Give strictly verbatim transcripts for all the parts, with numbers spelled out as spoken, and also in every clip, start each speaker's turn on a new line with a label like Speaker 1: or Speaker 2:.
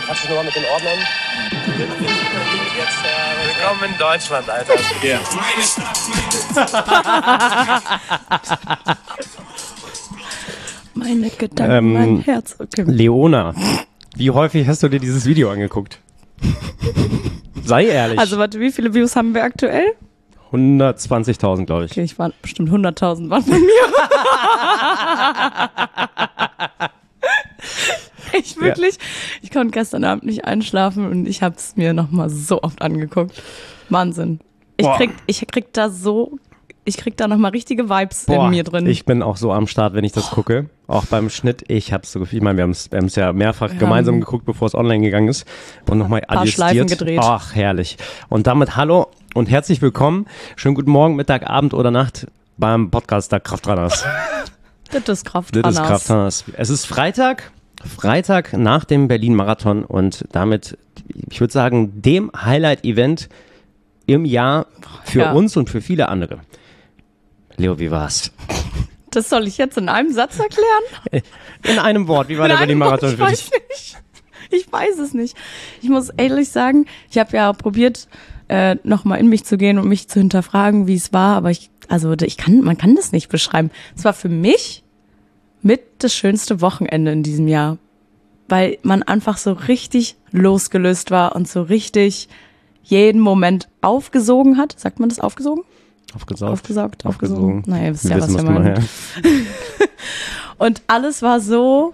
Speaker 1: Kannst du nochmal mit den Ordnern? Jetzt, äh, willkommen in Deutschland, Alter. Yeah.
Speaker 2: Meine Gedanken,
Speaker 3: ähm,
Speaker 2: mein Herz. Okay.
Speaker 3: Leona, wie häufig hast du dir dieses Video angeguckt? Sei ehrlich.
Speaker 2: Also warte, wie viele Views haben wir aktuell?
Speaker 3: hundertzwanzigtausend, glaube ich.
Speaker 2: Okay, ich war bestimmt hunderttausend waren von mir. Ich wirklich, ja. Ich konnte gestern Abend nicht einschlafen und ich habe es mir nochmal so oft angeguckt. Wahnsinn. Ich Boah. krieg, ich krieg da so, ich krieg da nochmal richtige Vibes Boah. in mir drin.
Speaker 3: Ich bin auch so am Start, wenn ich das gucke. Auch beim Schnitt. Ich hab's so gefühlt. Ich meine, wir haben es wir haben's ja mehrfach wir gemeinsam geguckt, bevor es online gegangen ist. Und nochmal adjustiert.
Speaker 2: Schleifen gedreht.
Speaker 3: Ach, herrlich. Und damit hallo und herzlich willkommen. Schönen guten Morgen, Mittag, Abend oder Nacht beim Podcast der Kraftrunners.
Speaker 2: Das ist Kraftrunners.
Speaker 3: Das ist Kraftrunners. Es ist Freitag. Freitag nach dem Berlin-Marathon und damit, ich würde sagen, dem Highlight-Event im Jahr für ja. uns und für viele andere. Leo, wie war's?
Speaker 2: Das soll ich jetzt in einem Satz erklären?
Speaker 3: In einem Wort. Wie war in der Berlin-Marathon für dich?
Speaker 2: Ich weiß nicht. Ich weiß es nicht. Ich muss ehrlich sagen, ich habe ja probiert, äh, nochmal in mich zu gehen und mich zu hinterfragen, wie es war, aber ich, also ich kann, man kann das nicht beschreiben. Es war für mich mit das schönste Wochenende in diesem Jahr, weil man einfach so richtig losgelöst war und so richtig jeden Moment aufgesogen hat. Sagt man das aufgesogen?
Speaker 3: Aufgesaugt.
Speaker 2: Aufgesaugt, aufgesogen.
Speaker 3: aufgesogen.
Speaker 2: Naja, ihr wisst ja, was wir meinen. Und alles war so,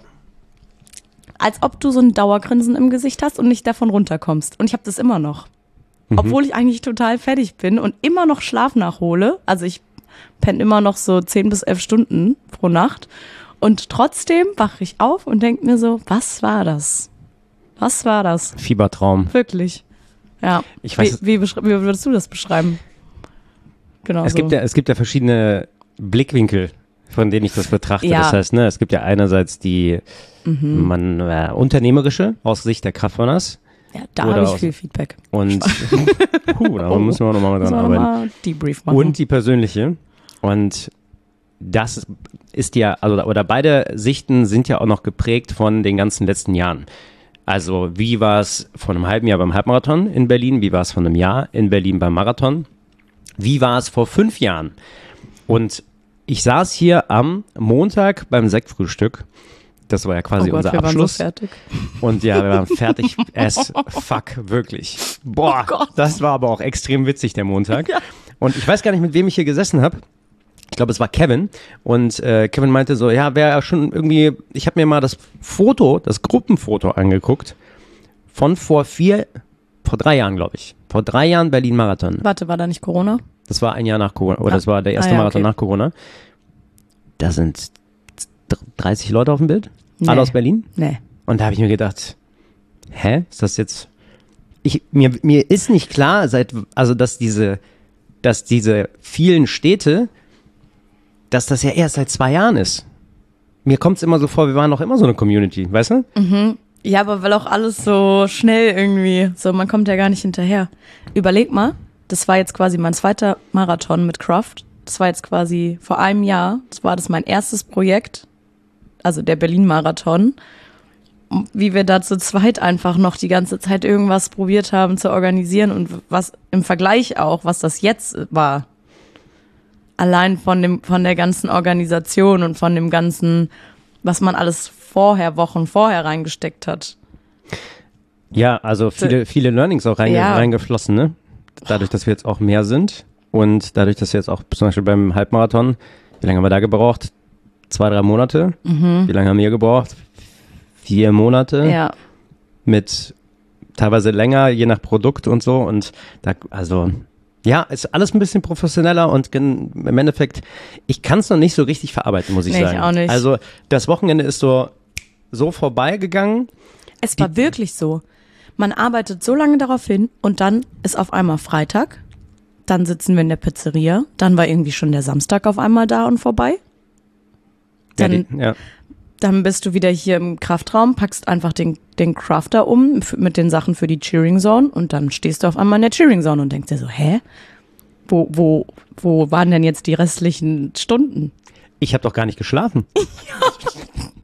Speaker 2: als ob du so ein Dauergrinsen im Gesicht hast und nicht davon runterkommst. Und ich habe das immer noch. Mhm. Obwohl ich eigentlich total fertig bin und immer noch Schlaf nachhole. Also ich penne immer noch so zehn bis elf Stunden pro Nacht. Und trotzdem wache ich auf und denke mir so, was war das? Was war das?
Speaker 3: Fiebertraum.
Speaker 2: Wirklich. Ja.
Speaker 3: Ich weiß,
Speaker 2: wie, wie, wie würdest du das beschreiben? Genau.
Speaker 3: Es
Speaker 2: so.
Speaker 3: gibt ja, es gibt ja verschiedene Blickwinkel, von denen ich das betrachte.
Speaker 2: Ja.
Speaker 3: Das heißt, ne, es gibt ja einerseits die mhm. man, äh, unternehmerische aus Sicht der Kraftrunners.
Speaker 2: Ja, da habe ich viel Feedback.
Speaker 3: Und puh, da müssen wir nochmal dran arbeiten.
Speaker 2: Mal Debrief machen.
Speaker 3: Und die persönliche. Und das ist ja, also oder beide Sichten sind ja auch noch geprägt von den ganzen letzten Jahren. Also wie war es vor einem halben Jahr beim Halbmarathon in Berlin? Wie war es vor einem Jahr in Berlin beim Marathon? Wie war es vor fünf Jahren? Und ich saß hier am Montag beim Sektfrühstück. Das war ja quasi
Speaker 2: oh Gott,
Speaker 3: unser
Speaker 2: wir
Speaker 3: Abschluss.
Speaker 2: Waren so fertig.
Speaker 3: Und ja, wir waren fertig as fuck, wirklich. Boah,
Speaker 2: oh
Speaker 3: das war aber auch extrem witzig, der Montag.
Speaker 2: Ja.
Speaker 3: Und ich weiß gar nicht, mit wem ich hier gesessen habe. Ich glaube, es war Kevin. Und äh, Kevin meinte so, ja, wäre ja schon irgendwie, ich habe mir mal das Foto, das Gruppenfoto angeguckt von vor vier, vor drei Jahren, glaube ich. Vor drei Jahren Berlin-Marathon.
Speaker 2: Warte, war da nicht Corona?
Speaker 3: Das war ein Jahr nach Corona, oder
Speaker 2: ah.
Speaker 3: das war der erste
Speaker 2: ah, ja,
Speaker 3: Marathon
Speaker 2: okay.
Speaker 3: nach Corona. Da sind dreißig Leute auf dem Bild.
Speaker 2: Nee.
Speaker 3: Alle aus Berlin.
Speaker 2: Nee.
Speaker 3: Und da habe ich mir gedacht, hä, ist das jetzt, ich, mir, mir ist nicht klar, seit, also dass diese, dass diese vielen Städte, dass das ja erst seit zwei Jahren ist. Mir kommt es immer so vor, wir waren doch immer so eine Community, weißt du?
Speaker 2: Mhm. Ja, aber weil auch alles so schnell irgendwie, so man kommt ja gar nicht hinterher. Überleg mal, das war jetzt quasi mein zweiter Marathon mit Kraft. Das war jetzt quasi vor einem Jahr, das war das mein erstes Projekt, also der Berlin-Marathon. Wie wir da zu zweit einfach noch die ganze Zeit irgendwas probiert haben zu organisieren und was im Vergleich auch, was das jetzt war. Allein von dem, von der ganzen Organisation und von dem ganzen, was man alles vorher, Wochen vorher reingesteckt hat.
Speaker 3: Ja, also viele, viele Learnings auch reinge-
Speaker 2: ja.
Speaker 3: reingeflossen, ne? Dadurch, dass wir jetzt auch mehr sind und dadurch, dass wir jetzt auch zum Beispiel beim Halbmarathon, wie lange haben wir da gebraucht? Zwei, drei Monate?
Speaker 2: Mhm.
Speaker 3: Wie lange haben wir gebraucht? Vier Monate?
Speaker 2: Ja.
Speaker 3: Mit teilweise länger, je nach Produkt und so und da, also... Ja, ist alles ein bisschen professioneller und gen- im Endeffekt, ich kann es noch nicht so richtig verarbeiten, muss ich
Speaker 2: nee,
Speaker 3: sagen.
Speaker 2: Ich auch nicht.
Speaker 3: Also das Wochenende ist so, so vorbeigegangen.
Speaker 2: Es war wirklich so. Man arbeitet so lange darauf hin und dann ist auf einmal Freitag, dann sitzen wir in der Pizzeria, dann war irgendwie schon der Samstag auf einmal da und vorbei. Dann,
Speaker 3: ja, die, ja.
Speaker 2: dann bist du wieder hier im Kraftraum, packst einfach den, den Crafter um f- mit den Sachen für die Cheering Zone und dann stehst du auf einmal in der Cheering Zone und denkst dir so, hä? Wo, wo, wo waren denn jetzt die restlichen Stunden?
Speaker 3: Ich habe doch gar nicht geschlafen.
Speaker 2: Ja,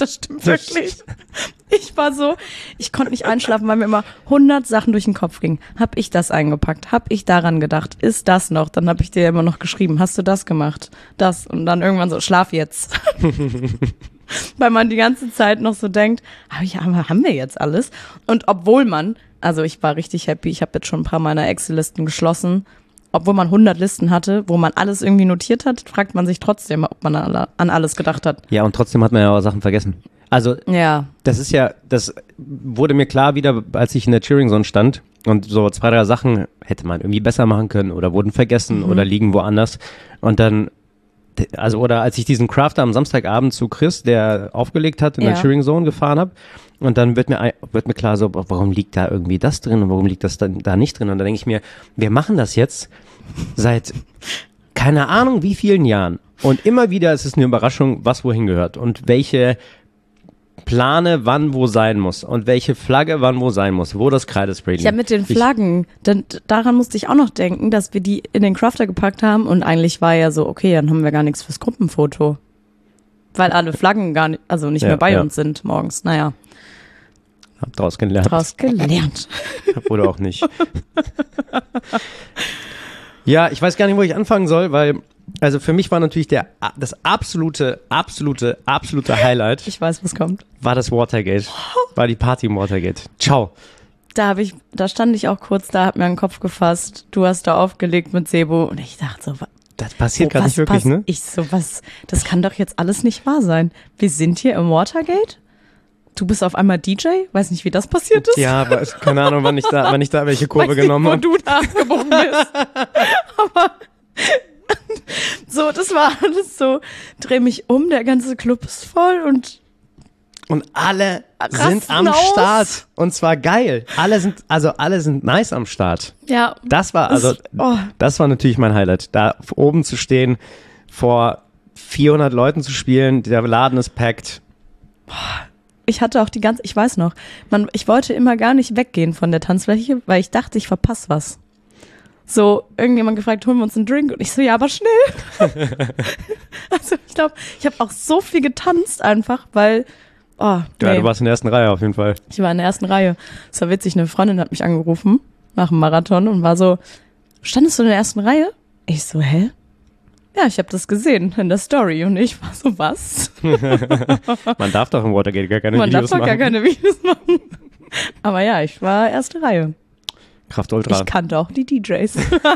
Speaker 2: Das stimmt wirklich. Ich war so, ich konnte nicht einschlafen, weil mir immer hundert Sachen durch den Kopf gingen. Hab ich das eingepackt? Hab ich daran gedacht? Ist das noch? Dann habe ich dir immer noch geschrieben, hast du das gemacht? Das. Und dann irgendwann so, schlaf jetzt. Weil man die ganze Zeit noch so denkt, hab ich, haben wir jetzt alles? Und obwohl man, also ich war richtig happy, ich habe jetzt schon ein paar meiner Excel-Listen geschlossen. Obwohl man hundert Listen hatte, wo man alles irgendwie notiert hat, fragt man sich trotzdem, ob man an alles gedacht hat.
Speaker 3: Ja, und trotzdem hat man ja auch Sachen vergessen. Also,
Speaker 2: ja.
Speaker 3: Das ist ja, das wurde mir klar wieder, als ich in der Cheering Zone stand und so zwei, drei Sachen hätte man irgendwie besser machen können oder wurden vergessen mhm. oder liegen woanders. Und dann, also, oder als ich diesen Crafter am Samstagabend zu Chris, der aufgelegt hat, in
Speaker 2: ja.
Speaker 3: der Cheering Zone gefahren habe. Und dann wird mir, wird mir klar so, warum liegt da irgendwie das drin und warum liegt das da, da nicht drin? Und da denke ich mir, wir machen das jetzt seit keine Ahnung wie vielen Jahren. Und immer wieder ist es eine Überraschung, was wohin gehört und welche Plane wann wo sein muss und welche Flagge wann wo sein muss, wo das Kreidespray liegt.
Speaker 2: Ja, mit den Flaggen, denn daran musste ich auch noch denken, dass wir die in den Crafter gepackt haben und eigentlich war ja so, okay, dann haben wir gar nichts fürs Gruppenfoto. Weil alle Flaggen gar nicht, also nicht
Speaker 3: ja,
Speaker 2: mehr bei
Speaker 3: ja.
Speaker 2: uns sind morgens. Naja.
Speaker 3: Hab draus gelernt.
Speaker 2: Draus gelernt.
Speaker 3: Oder auch nicht. Ja, ich weiß gar nicht, wo ich anfangen soll, weil, also für mich war natürlich der, das absolute, absolute, absolute Highlight.
Speaker 2: Ich weiß, was kommt.
Speaker 3: War das Watergate. War die Party im Watergate. Ciao.
Speaker 2: Da habe ich, da stand ich auch kurz, da hat mir einen Kopf gefasst. Du hast da aufgelegt mit Sebo und ich dachte so, was?
Speaker 3: Das passiert
Speaker 2: oh,
Speaker 3: gerade nicht wirklich,
Speaker 2: pass-
Speaker 3: ne?
Speaker 2: Ich so, was, das kann doch jetzt alles nicht wahr sein. Wir sind hier im Watergate? Du bist auf einmal D J? Weiß nicht, wie das passiert ist.
Speaker 3: Ja, aber keine Ahnung, wann ich da, wann ich da welche Kurve
Speaker 2: Weiß
Speaker 3: genommen
Speaker 2: nicht,
Speaker 3: habe.
Speaker 2: wo du da abgebogen bist. Aber so, das war alles so, dreh mich um, der ganze Club ist voll und
Speaker 3: Und alle
Speaker 2: Rasten
Speaker 3: sind am
Speaker 2: aus.
Speaker 3: Start. Und zwar geil. Alle sind, also alle sind nice am Start.
Speaker 2: ja.
Speaker 3: Das war, also,
Speaker 2: Das- oh.
Speaker 3: das war natürlich mein Highlight. Da oben zu stehen, vor vierhundert Leuten zu spielen, der Laden ist packed.
Speaker 2: Ich hatte auch die ganze, ich weiß noch, man, ich wollte immer gar nicht weggehen von der Tanzfläche, weil ich dachte, ich verpasse was. So, irgendjemand gefragt, holen wir uns einen Drink? Und ich so, ja, aber schnell. Also ich glaube, ich habe auch so viel getanzt einfach, weil, oh, nee.
Speaker 3: Ja, du warst in der ersten Reihe auf jeden Fall.
Speaker 2: Ich war in der ersten Reihe. Es war witzig, eine Freundin hat mich angerufen nach dem Marathon und war so, standest du in der ersten Reihe? Ich so, hä? Ja, ich habe das gesehen in der Story und ich war so, was?
Speaker 3: Man darf doch im Watergate gar keine
Speaker 2: Man darf
Speaker 3: Videos
Speaker 2: doch
Speaker 3: machen.
Speaker 2: gar keine Videos machen. Aber ja, ich war erste Reihe.
Speaker 3: Kraft Ultra.
Speaker 2: Ich kannte auch die D Js.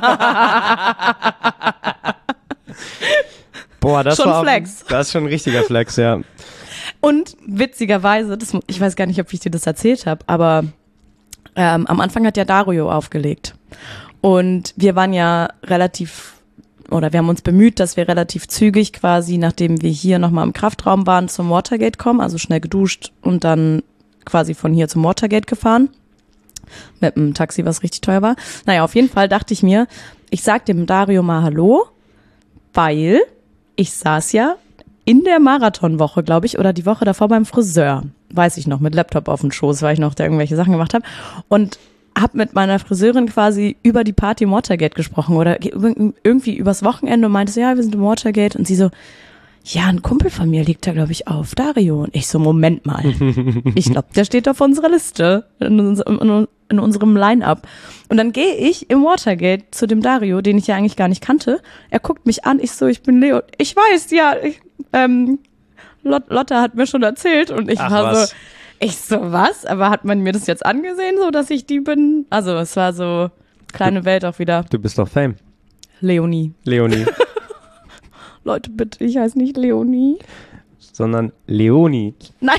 Speaker 3: Boah, das
Speaker 2: Schon
Speaker 3: war
Speaker 2: Flex.
Speaker 3: Auch, das ist schon ein richtiger Flex, ja.
Speaker 2: Und witzigerweise, das, ich weiß gar nicht, ob ich dir das erzählt habe, aber ähm, am Anfang hat ja Dario aufgelegt. Und wir waren ja relativ, oder wir haben uns bemüht, dass wir relativ zügig quasi, nachdem wir hier nochmal im Kraftraum waren, zum Watergate kommen, also schnell geduscht und dann quasi von hier zum Watergate gefahren. Mit einem Taxi, was richtig teuer war. Naja, auf jeden Fall dachte ich mir, ich sag dem Dario mal Hallo, weil ich saß ja in der Marathonwoche, glaube ich, oder die Woche davor beim Friseur. Weiß ich noch, mit Laptop auf dem Schoß, weil ich noch da irgendwelche Sachen gemacht habe. Und habe mit meiner Friseurin quasi über die Party im Watergate gesprochen oder irgendwie übers Wochenende und meinte so, ja, wir sind im Watergate. Und sie so, ja, ein Kumpel von mir liegt da, glaube ich, auf, Dario. Und ich so, Moment mal. Ich glaube, der steht auf unserer Liste, in, in, in unserem Line-Up. Und dann gehe ich im Watergate zu dem Dario, den ich ja eigentlich gar nicht kannte. Er guckt mich an, ich so, ich bin Leo. Ich weiß, ja, ich, ähm, Lot, Lotta hat mir schon erzählt. Und ich
Speaker 3: Ach,
Speaker 2: war
Speaker 3: was?
Speaker 2: so, ich so, was? Aber hat man mir das jetzt angesehen, so, dass ich die bin? Also, es war so, kleine Welt auch wieder.
Speaker 3: Du bist doch Fame.
Speaker 2: Leonie.
Speaker 3: Leonie.
Speaker 2: Leute, bitte, ich heiße nicht Leonie.
Speaker 3: Sondern Leonie.
Speaker 2: Nein.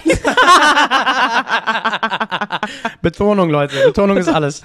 Speaker 3: Betonung, Leute. Betonung ist alles.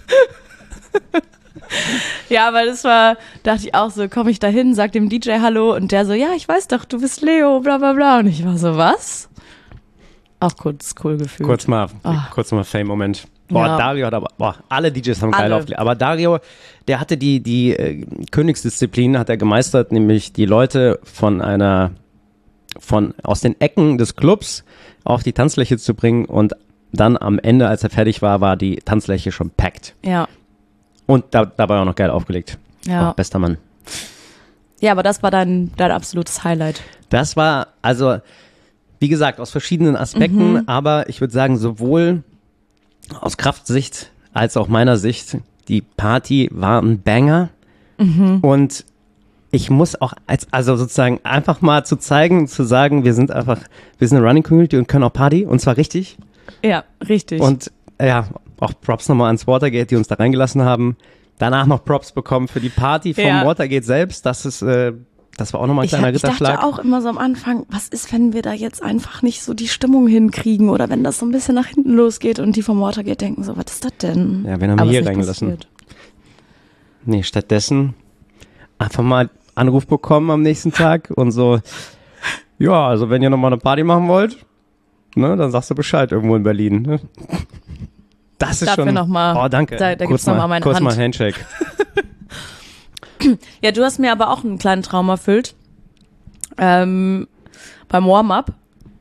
Speaker 2: Ja, weil das war, dachte ich auch so, komme ich da hin, sag dem D J Hallo und der so, ja, ich weiß doch, du bist Leo, bla bla bla. Und ich war so, was? Auch kurz cool gefühlt.
Speaker 3: Kurz mal,
Speaker 2: Ah.
Speaker 3: kurz mal Fame-Moment. Boah,
Speaker 2: Ja.
Speaker 3: Dario hat aber, boah, alle D Js haben geil
Speaker 2: Alle.
Speaker 3: aufgelegt. Aber Dario, der hatte die, die äh, Königsdisziplin, hat er gemeistert, nämlich die Leute von einer, von, aus den Ecken des Clubs auf die Tanzfläche zu bringen und dann am Ende, als er fertig war, war die Tanzfläche schon packed.
Speaker 2: Ja.
Speaker 3: Und da, dabei auch noch geil aufgelegt.
Speaker 2: Ja.
Speaker 3: Oh, bester Mann.
Speaker 2: Ja, aber das war dein, dein absolutes Highlight.
Speaker 3: Das war, also, wie gesagt, aus verschiedenen Aspekten,
Speaker 2: Mhm.
Speaker 3: aber ich würde sagen, sowohl aus Kraftsicht als auch meiner Sicht, die Party war ein Banger.
Speaker 2: Mhm.
Speaker 3: Und ich muss auch, als, also sozusagen einfach mal zu zeigen, zu sagen, wir sind einfach, wir sind eine Running Community und können auch Party und zwar richtig.
Speaker 2: Ja, richtig.
Speaker 3: Und ja, auch Props nochmal ans Watergate, die uns da reingelassen haben. Danach noch Props bekommen für die Party vom
Speaker 2: Ja.
Speaker 3: Watergate selbst. Das ist, äh, das war auch nochmal ein
Speaker 2: ich,
Speaker 3: kleiner
Speaker 2: ich
Speaker 3: Ritterschlag.
Speaker 2: dachte auch immer so am Anfang, was ist, wenn wir da jetzt einfach nicht so die Stimmung hinkriegen oder wenn das so ein bisschen nach hinten losgeht und die vom Watergate denken so, was ist das denn?
Speaker 3: Ja, wen haben wir
Speaker 2: Aber
Speaker 3: hier
Speaker 2: ist nicht
Speaker 3: reingelassen?
Speaker 2: passiert.
Speaker 3: Nee, stattdessen einfach mal Anruf bekommen am nächsten Tag und so, ja, also wenn ihr nochmal eine Party machen wollt, ne, dann sagst du Bescheid irgendwo in Berlin. Ne? Das ist
Speaker 2: Dafür
Speaker 3: schon,
Speaker 2: noch mal-
Speaker 3: oh danke,
Speaker 2: da- da
Speaker 3: kurz
Speaker 2: gibt's noch mal meine
Speaker 3: kurz
Speaker 2: Hand.
Speaker 3: mal Handshake.
Speaker 2: Ja, du hast mir aber auch einen kleinen Traum erfüllt. Ähm, beim Warm-up.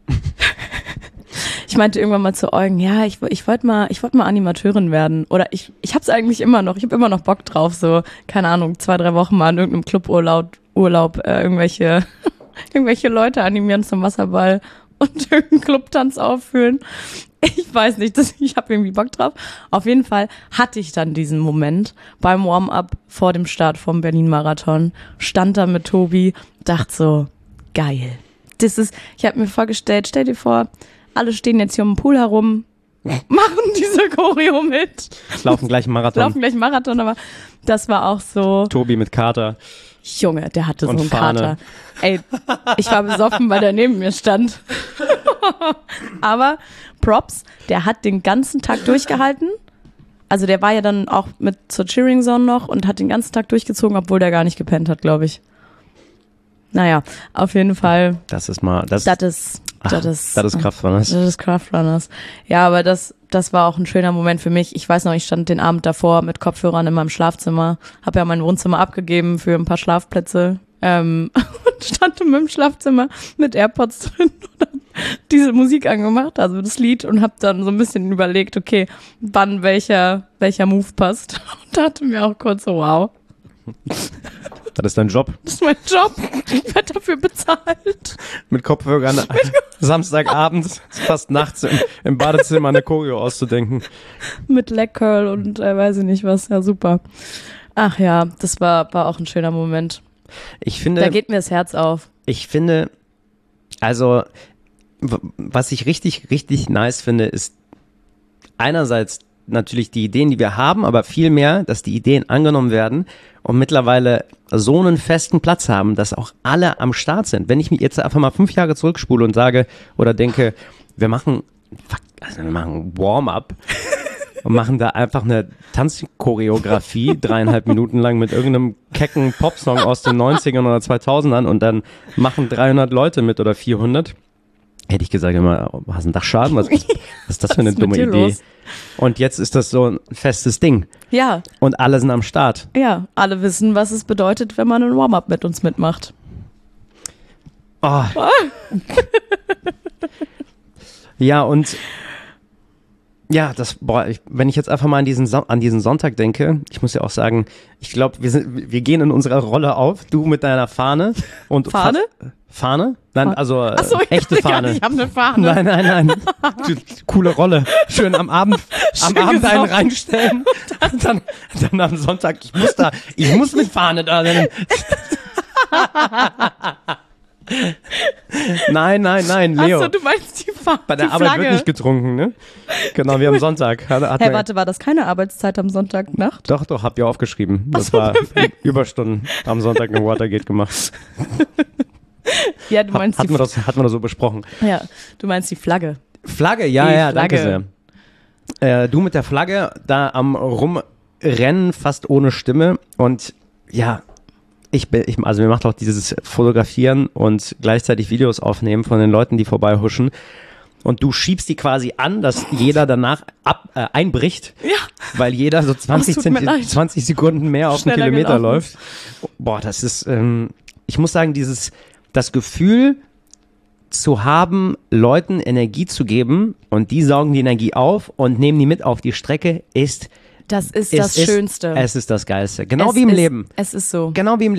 Speaker 2: Ich meinte irgendwann mal zu Eugen, ja, ich, ich wollte mal, ich wollte mal Animateurin werden. Oder ich, ich hab's eigentlich immer noch. Ich habe immer noch Bock drauf, so, keine Ahnung, zwei, drei Wochen mal in irgendeinem Cluburlaub, Urlaub, äh, irgendwelche, irgendwelche Leute animieren zum Wasserball und irgendeinen Clubtanz aufführen. Ich weiß nicht, das, ich habe irgendwie Bock drauf. Auf jeden Fall hatte ich dann diesen Moment beim Warm-up vor dem Start vom Berlin-Marathon, stand da mit Tobi, dachte so, geil. Das ist, ich habe mir vorgestellt, stell dir vor, alle stehen jetzt hier um den Pool herum, machen diese Choreo mit,
Speaker 3: Laufen gleich einen Marathon.
Speaker 2: laufen gleich Marathon, aber das war auch so,
Speaker 3: Tobi mit Kater.
Speaker 2: Junge, der hatte
Speaker 3: Und
Speaker 2: so einen
Speaker 3: Fahne.
Speaker 2: Kater. Ey, ich war besoffen, weil der neben mir stand. Aber Props, der hat den ganzen Tag durchgehalten. Also der war ja dann auch mit zur Cheering Zone noch und hat den ganzen Tag durchgezogen, obwohl der gar nicht gepennt hat, glaube ich. Naja, auf jeden Fall,
Speaker 3: Das ist mal, das,
Speaker 2: das ist,
Speaker 3: ach,
Speaker 2: das ist,
Speaker 3: das ist Kraftrunners.
Speaker 2: das ist Craftrunners. Ja, aber das, das war auch ein schöner Moment für mich. Ich weiß noch, ich stand den Abend davor mit Kopfhörern in meinem Schlafzimmer, habe ja mein Wohnzimmer abgegeben für ein paar Schlafplätze ähm, und stand in meinem Schlafzimmer mit AirPods drin und hab diese Musik angemacht, also das Lied, und habe dann so ein bisschen überlegt, okay, wann welcher welcher Move passt. Und dachte mir auch kurz so, wow,
Speaker 3: Das ist dein Job.
Speaker 2: das ist mein Job, ich werde dafür bezahlt.
Speaker 3: Mit Kopfhörern Samstagabend, fast nachts im, im Badezimmer eine Choreo auszudenken.
Speaker 2: Mit Leg Curl und äh, weiß ich nicht was, ja super. Ach ja, das war war auch ein schöner Moment.
Speaker 3: Ich finde,
Speaker 2: Da geht mir das Herz auf.
Speaker 3: ich finde, also w- was ich richtig, richtig nice finde, ist einerseits natürlich die Ideen, die wir haben, aber vielmehr, dass die Ideen angenommen werden und mittlerweile so einen festen Platz haben, dass auch alle am Start sind. Wenn ich mich jetzt einfach mal fünf Jahre zurückspule und sage oder denke, wir machen, fuck, also wir machen Warm-up und machen da einfach eine Tanzchoreografie dreieinhalb Minuten lang mit irgendeinem kecken Popsong aus den neunzigern oder zweitausendern und dann machen dreihundert Leute mit oder vierhundert. Hätte ich gesagt, immer, hast du einen Dachschaden? Was, was ist das für eine
Speaker 2: Was ist mit
Speaker 3: dumme
Speaker 2: dir
Speaker 3: Idee?
Speaker 2: los?
Speaker 3: Und jetzt ist das so ein festes Ding.
Speaker 2: Ja,
Speaker 3: Und alle sind am Start.
Speaker 2: ja, alle wissen, was es bedeutet, wenn man ein Warm-up mit uns mitmacht.
Speaker 3: Oh. Ja, und ja, das, boah, ich, wenn ich jetzt einfach mal an diesen, Son- an diesen Sonntag denke, ich muss ja auch sagen, ich glaube, wir sind, wir gehen in unserer Rolle auf, du mit deiner Fahne und
Speaker 2: Fahne?
Speaker 3: Fast, Fahne? Nein, also äh,
Speaker 2: Ach so, ich
Speaker 3: echte
Speaker 2: dachte gerade,
Speaker 3: Fahne.
Speaker 2: ich habe eine Fahne.
Speaker 3: Nein, nein, nein. Du, Coole Rolle. Schön am Abend, am
Speaker 2: Schön
Speaker 3: Abend einen
Speaker 2: gesoffen.
Speaker 3: reinstellen. Dann, dann am Sonntag, ich muss da, ich muss mit Fahne da sein. Nein, nein, nein, Leo.
Speaker 2: Achso, du meinst die Fahne.
Speaker 3: Bei der
Speaker 2: die
Speaker 3: Arbeit
Speaker 2: Flagge.
Speaker 3: wird nicht getrunken, ne? Genau, wie am Sonntag. Hat, hat
Speaker 2: Hä,
Speaker 3: mir-
Speaker 2: warte, war das keine Arbeitszeit am Sonntagnacht?
Speaker 3: Doch, doch, hab ja aufgeschrieben. Das
Speaker 2: so,
Speaker 3: war Überstunden am Sonntag in Watergate gemacht.
Speaker 2: Ja, du
Speaker 3: Hat,
Speaker 2: meinst
Speaker 3: hatten,
Speaker 2: die
Speaker 3: wir das, hatten wir das so besprochen.
Speaker 2: Ja, du meinst die Flagge.
Speaker 3: Flagge, ja,
Speaker 2: Die
Speaker 3: ja, danke
Speaker 2: Flagge.
Speaker 3: sehr. Äh, du mit der Flagge da am Rumrennen, fast ohne Stimme. Und ja, ich bin, ich, also mir macht auch dieses Fotografieren und gleichzeitig Videos aufnehmen von den Leuten, die vorbeihuschen. Und du schiebst die quasi an, dass jeder danach ab, äh, einbricht,
Speaker 2: Ja.
Speaker 3: weil jeder so zwanzig,
Speaker 2: tut mir
Speaker 3: Zenti-
Speaker 2: leid.
Speaker 3: zwanzig Sekunden mehr auf den
Speaker 2: Schneller
Speaker 3: Kilometer
Speaker 2: gelaufen.
Speaker 3: läuft. Boah, das ist, ähm, ich muss sagen, dieses, das Gefühl zu haben, Leuten Energie zu geben und die saugen die Energie auf und nehmen die mit auf die Strecke, ist
Speaker 2: Das ist
Speaker 3: es
Speaker 2: das
Speaker 3: ist,
Speaker 2: Schönste.
Speaker 3: Es ist das Geilste. Genau
Speaker 2: Es
Speaker 3: wie im
Speaker 2: ist,
Speaker 3: Leben.
Speaker 2: Es ist so.
Speaker 3: Genau wie im Leben.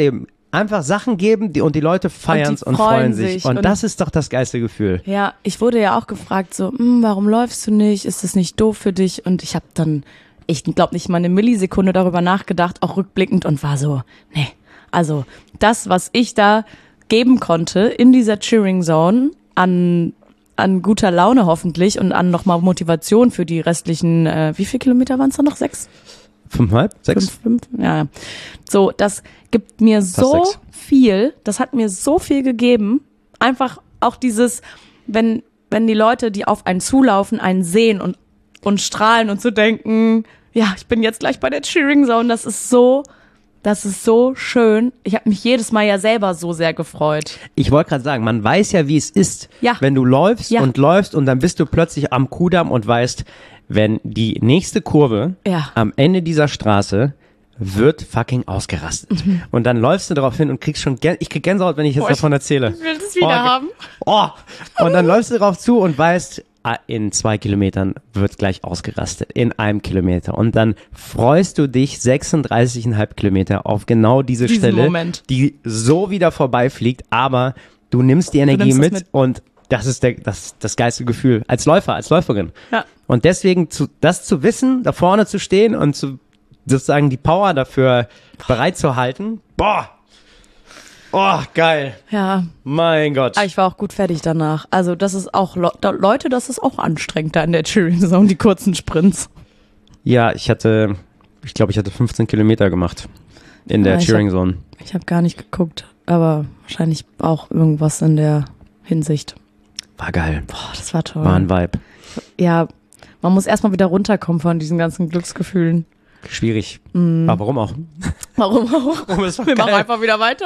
Speaker 3: einfach Sachen geben die, und die Leute feiern es und, und freuen sich. sich. Und, und das ist doch das geilste Gefühl.
Speaker 2: Ja, ich wurde ja auch gefragt, so, hm, warum läufst du nicht? Ist das nicht doof für dich? Und ich habe dann, ich glaube nicht mal eine Millisekunde darüber nachgedacht, auch rückblickend und war so, nee, also das, was ich da geben konnte in dieser Cheering Zone an an guter Laune hoffentlich und an nochmal Motivation für die restlichen, äh, wie viele Kilometer waren es dann noch? Sechs?
Speaker 3: Fünfeinhalb? Sechs?
Speaker 2: Fünf, fünf? Ja. So, das gibt mir so
Speaker 3: sechs.
Speaker 2: viel, das hat mir so viel gegeben. Einfach auch dieses, wenn, wenn die Leute, die auf einen zulaufen, einen sehen und, und strahlen und zu so denken, ja, ich bin jetzt gleich bei der Cheering Zone, das ist so, das ist so schön. Ich habe mich jedes Mal ja selber so sehr gefreut.
Speaker 3: Ich wollte gerade sagen, man weiß ja, wie es ist,
Speaker 2: ja.
Speaker 3: wenn du läufst
Speaker 2: ja.
Speaker 3: und läufst und dann bist du plötzlich am Kudamm und weißt, wenn die nächste Kurve
Speaker 2: ja.
Speaker 3: am Ende dieser Straße wird fucking ausgerastet. Mhm. Und dann läufst du darauf hin und kriegst schon, Gän- ich krieg Gänsehaut, wenn ich jetzt
Speaker 2: Boah,
Speaker 3: davon erzähle.
Speaker 2: Ich will das wieder
Speaker 3: oh,
Speaker 2: haben.
Speaker 3: Oh. Und dann läufst du darauf zu und weißt, in zwei Kilometern wird gleich ausgerastet, in einem Kilometer. Und dann freust du dich sechsunddreißig Komma fünf Kilometer auf genau diese
Speaker 2: Diesen
Speaker 3: Stelle,
Speaker 2: Moment.
Speaker 3: die so wieder vorbeifliegt, aber du nimmst die Energie
Speaker 2: nimmst
Speaker 3: mit,
Speaker 2: mit
Speaker 3: und das ist der, das, das geilste Gefühl. Als Läufer, als Läuferin.
Speaker 2: Ja.
Speaker 3: Und deswegen zu, das zu wissen, da vorne zu stehen und zu, sozusagen die Power dafür bereit zu halten. Boah! Oh, geil.
Speaker 2: Ja.
Speaker 3: Mein Gott.
Speaker 2: Aber ich war auch gut fertig danach. Also das ist auch, Le- Leute, das ist auch anstrengend da in der Cheering Zone, die kurzen Sprints.
Speaker 3: Ja, ich hatte, ich glaube, ich hatte fünfzehn Kilometer gemacht in der
Speaker 2: Ja, ich
Speaker 3: Cheering
Speaker 2: hab-
Speaker 3: Zone.
Speaker 2: Ich habe gar nicht geguckt, aber wahrscheinlich auch irgendwas in der Hinsicht.
Speaker 3: War geil.
Speaker 2: Boah, das war toll.
Speaker 3: War ein Vibe.
Speaker 2: Ja, man muss erstmal wieder runterkommen von diesen ganzen Glücksgefühlen.
Speaker 3: Schwierig.
Speaker 2: Mm.
Speaker 3: Aber warum auch?
Speaker 2: Warum auch?
Speaker 3: Warum ist doch
Speaker 2: Wir
Speaker 3: geil.
Speaker 2: machen einfach wieder weiter.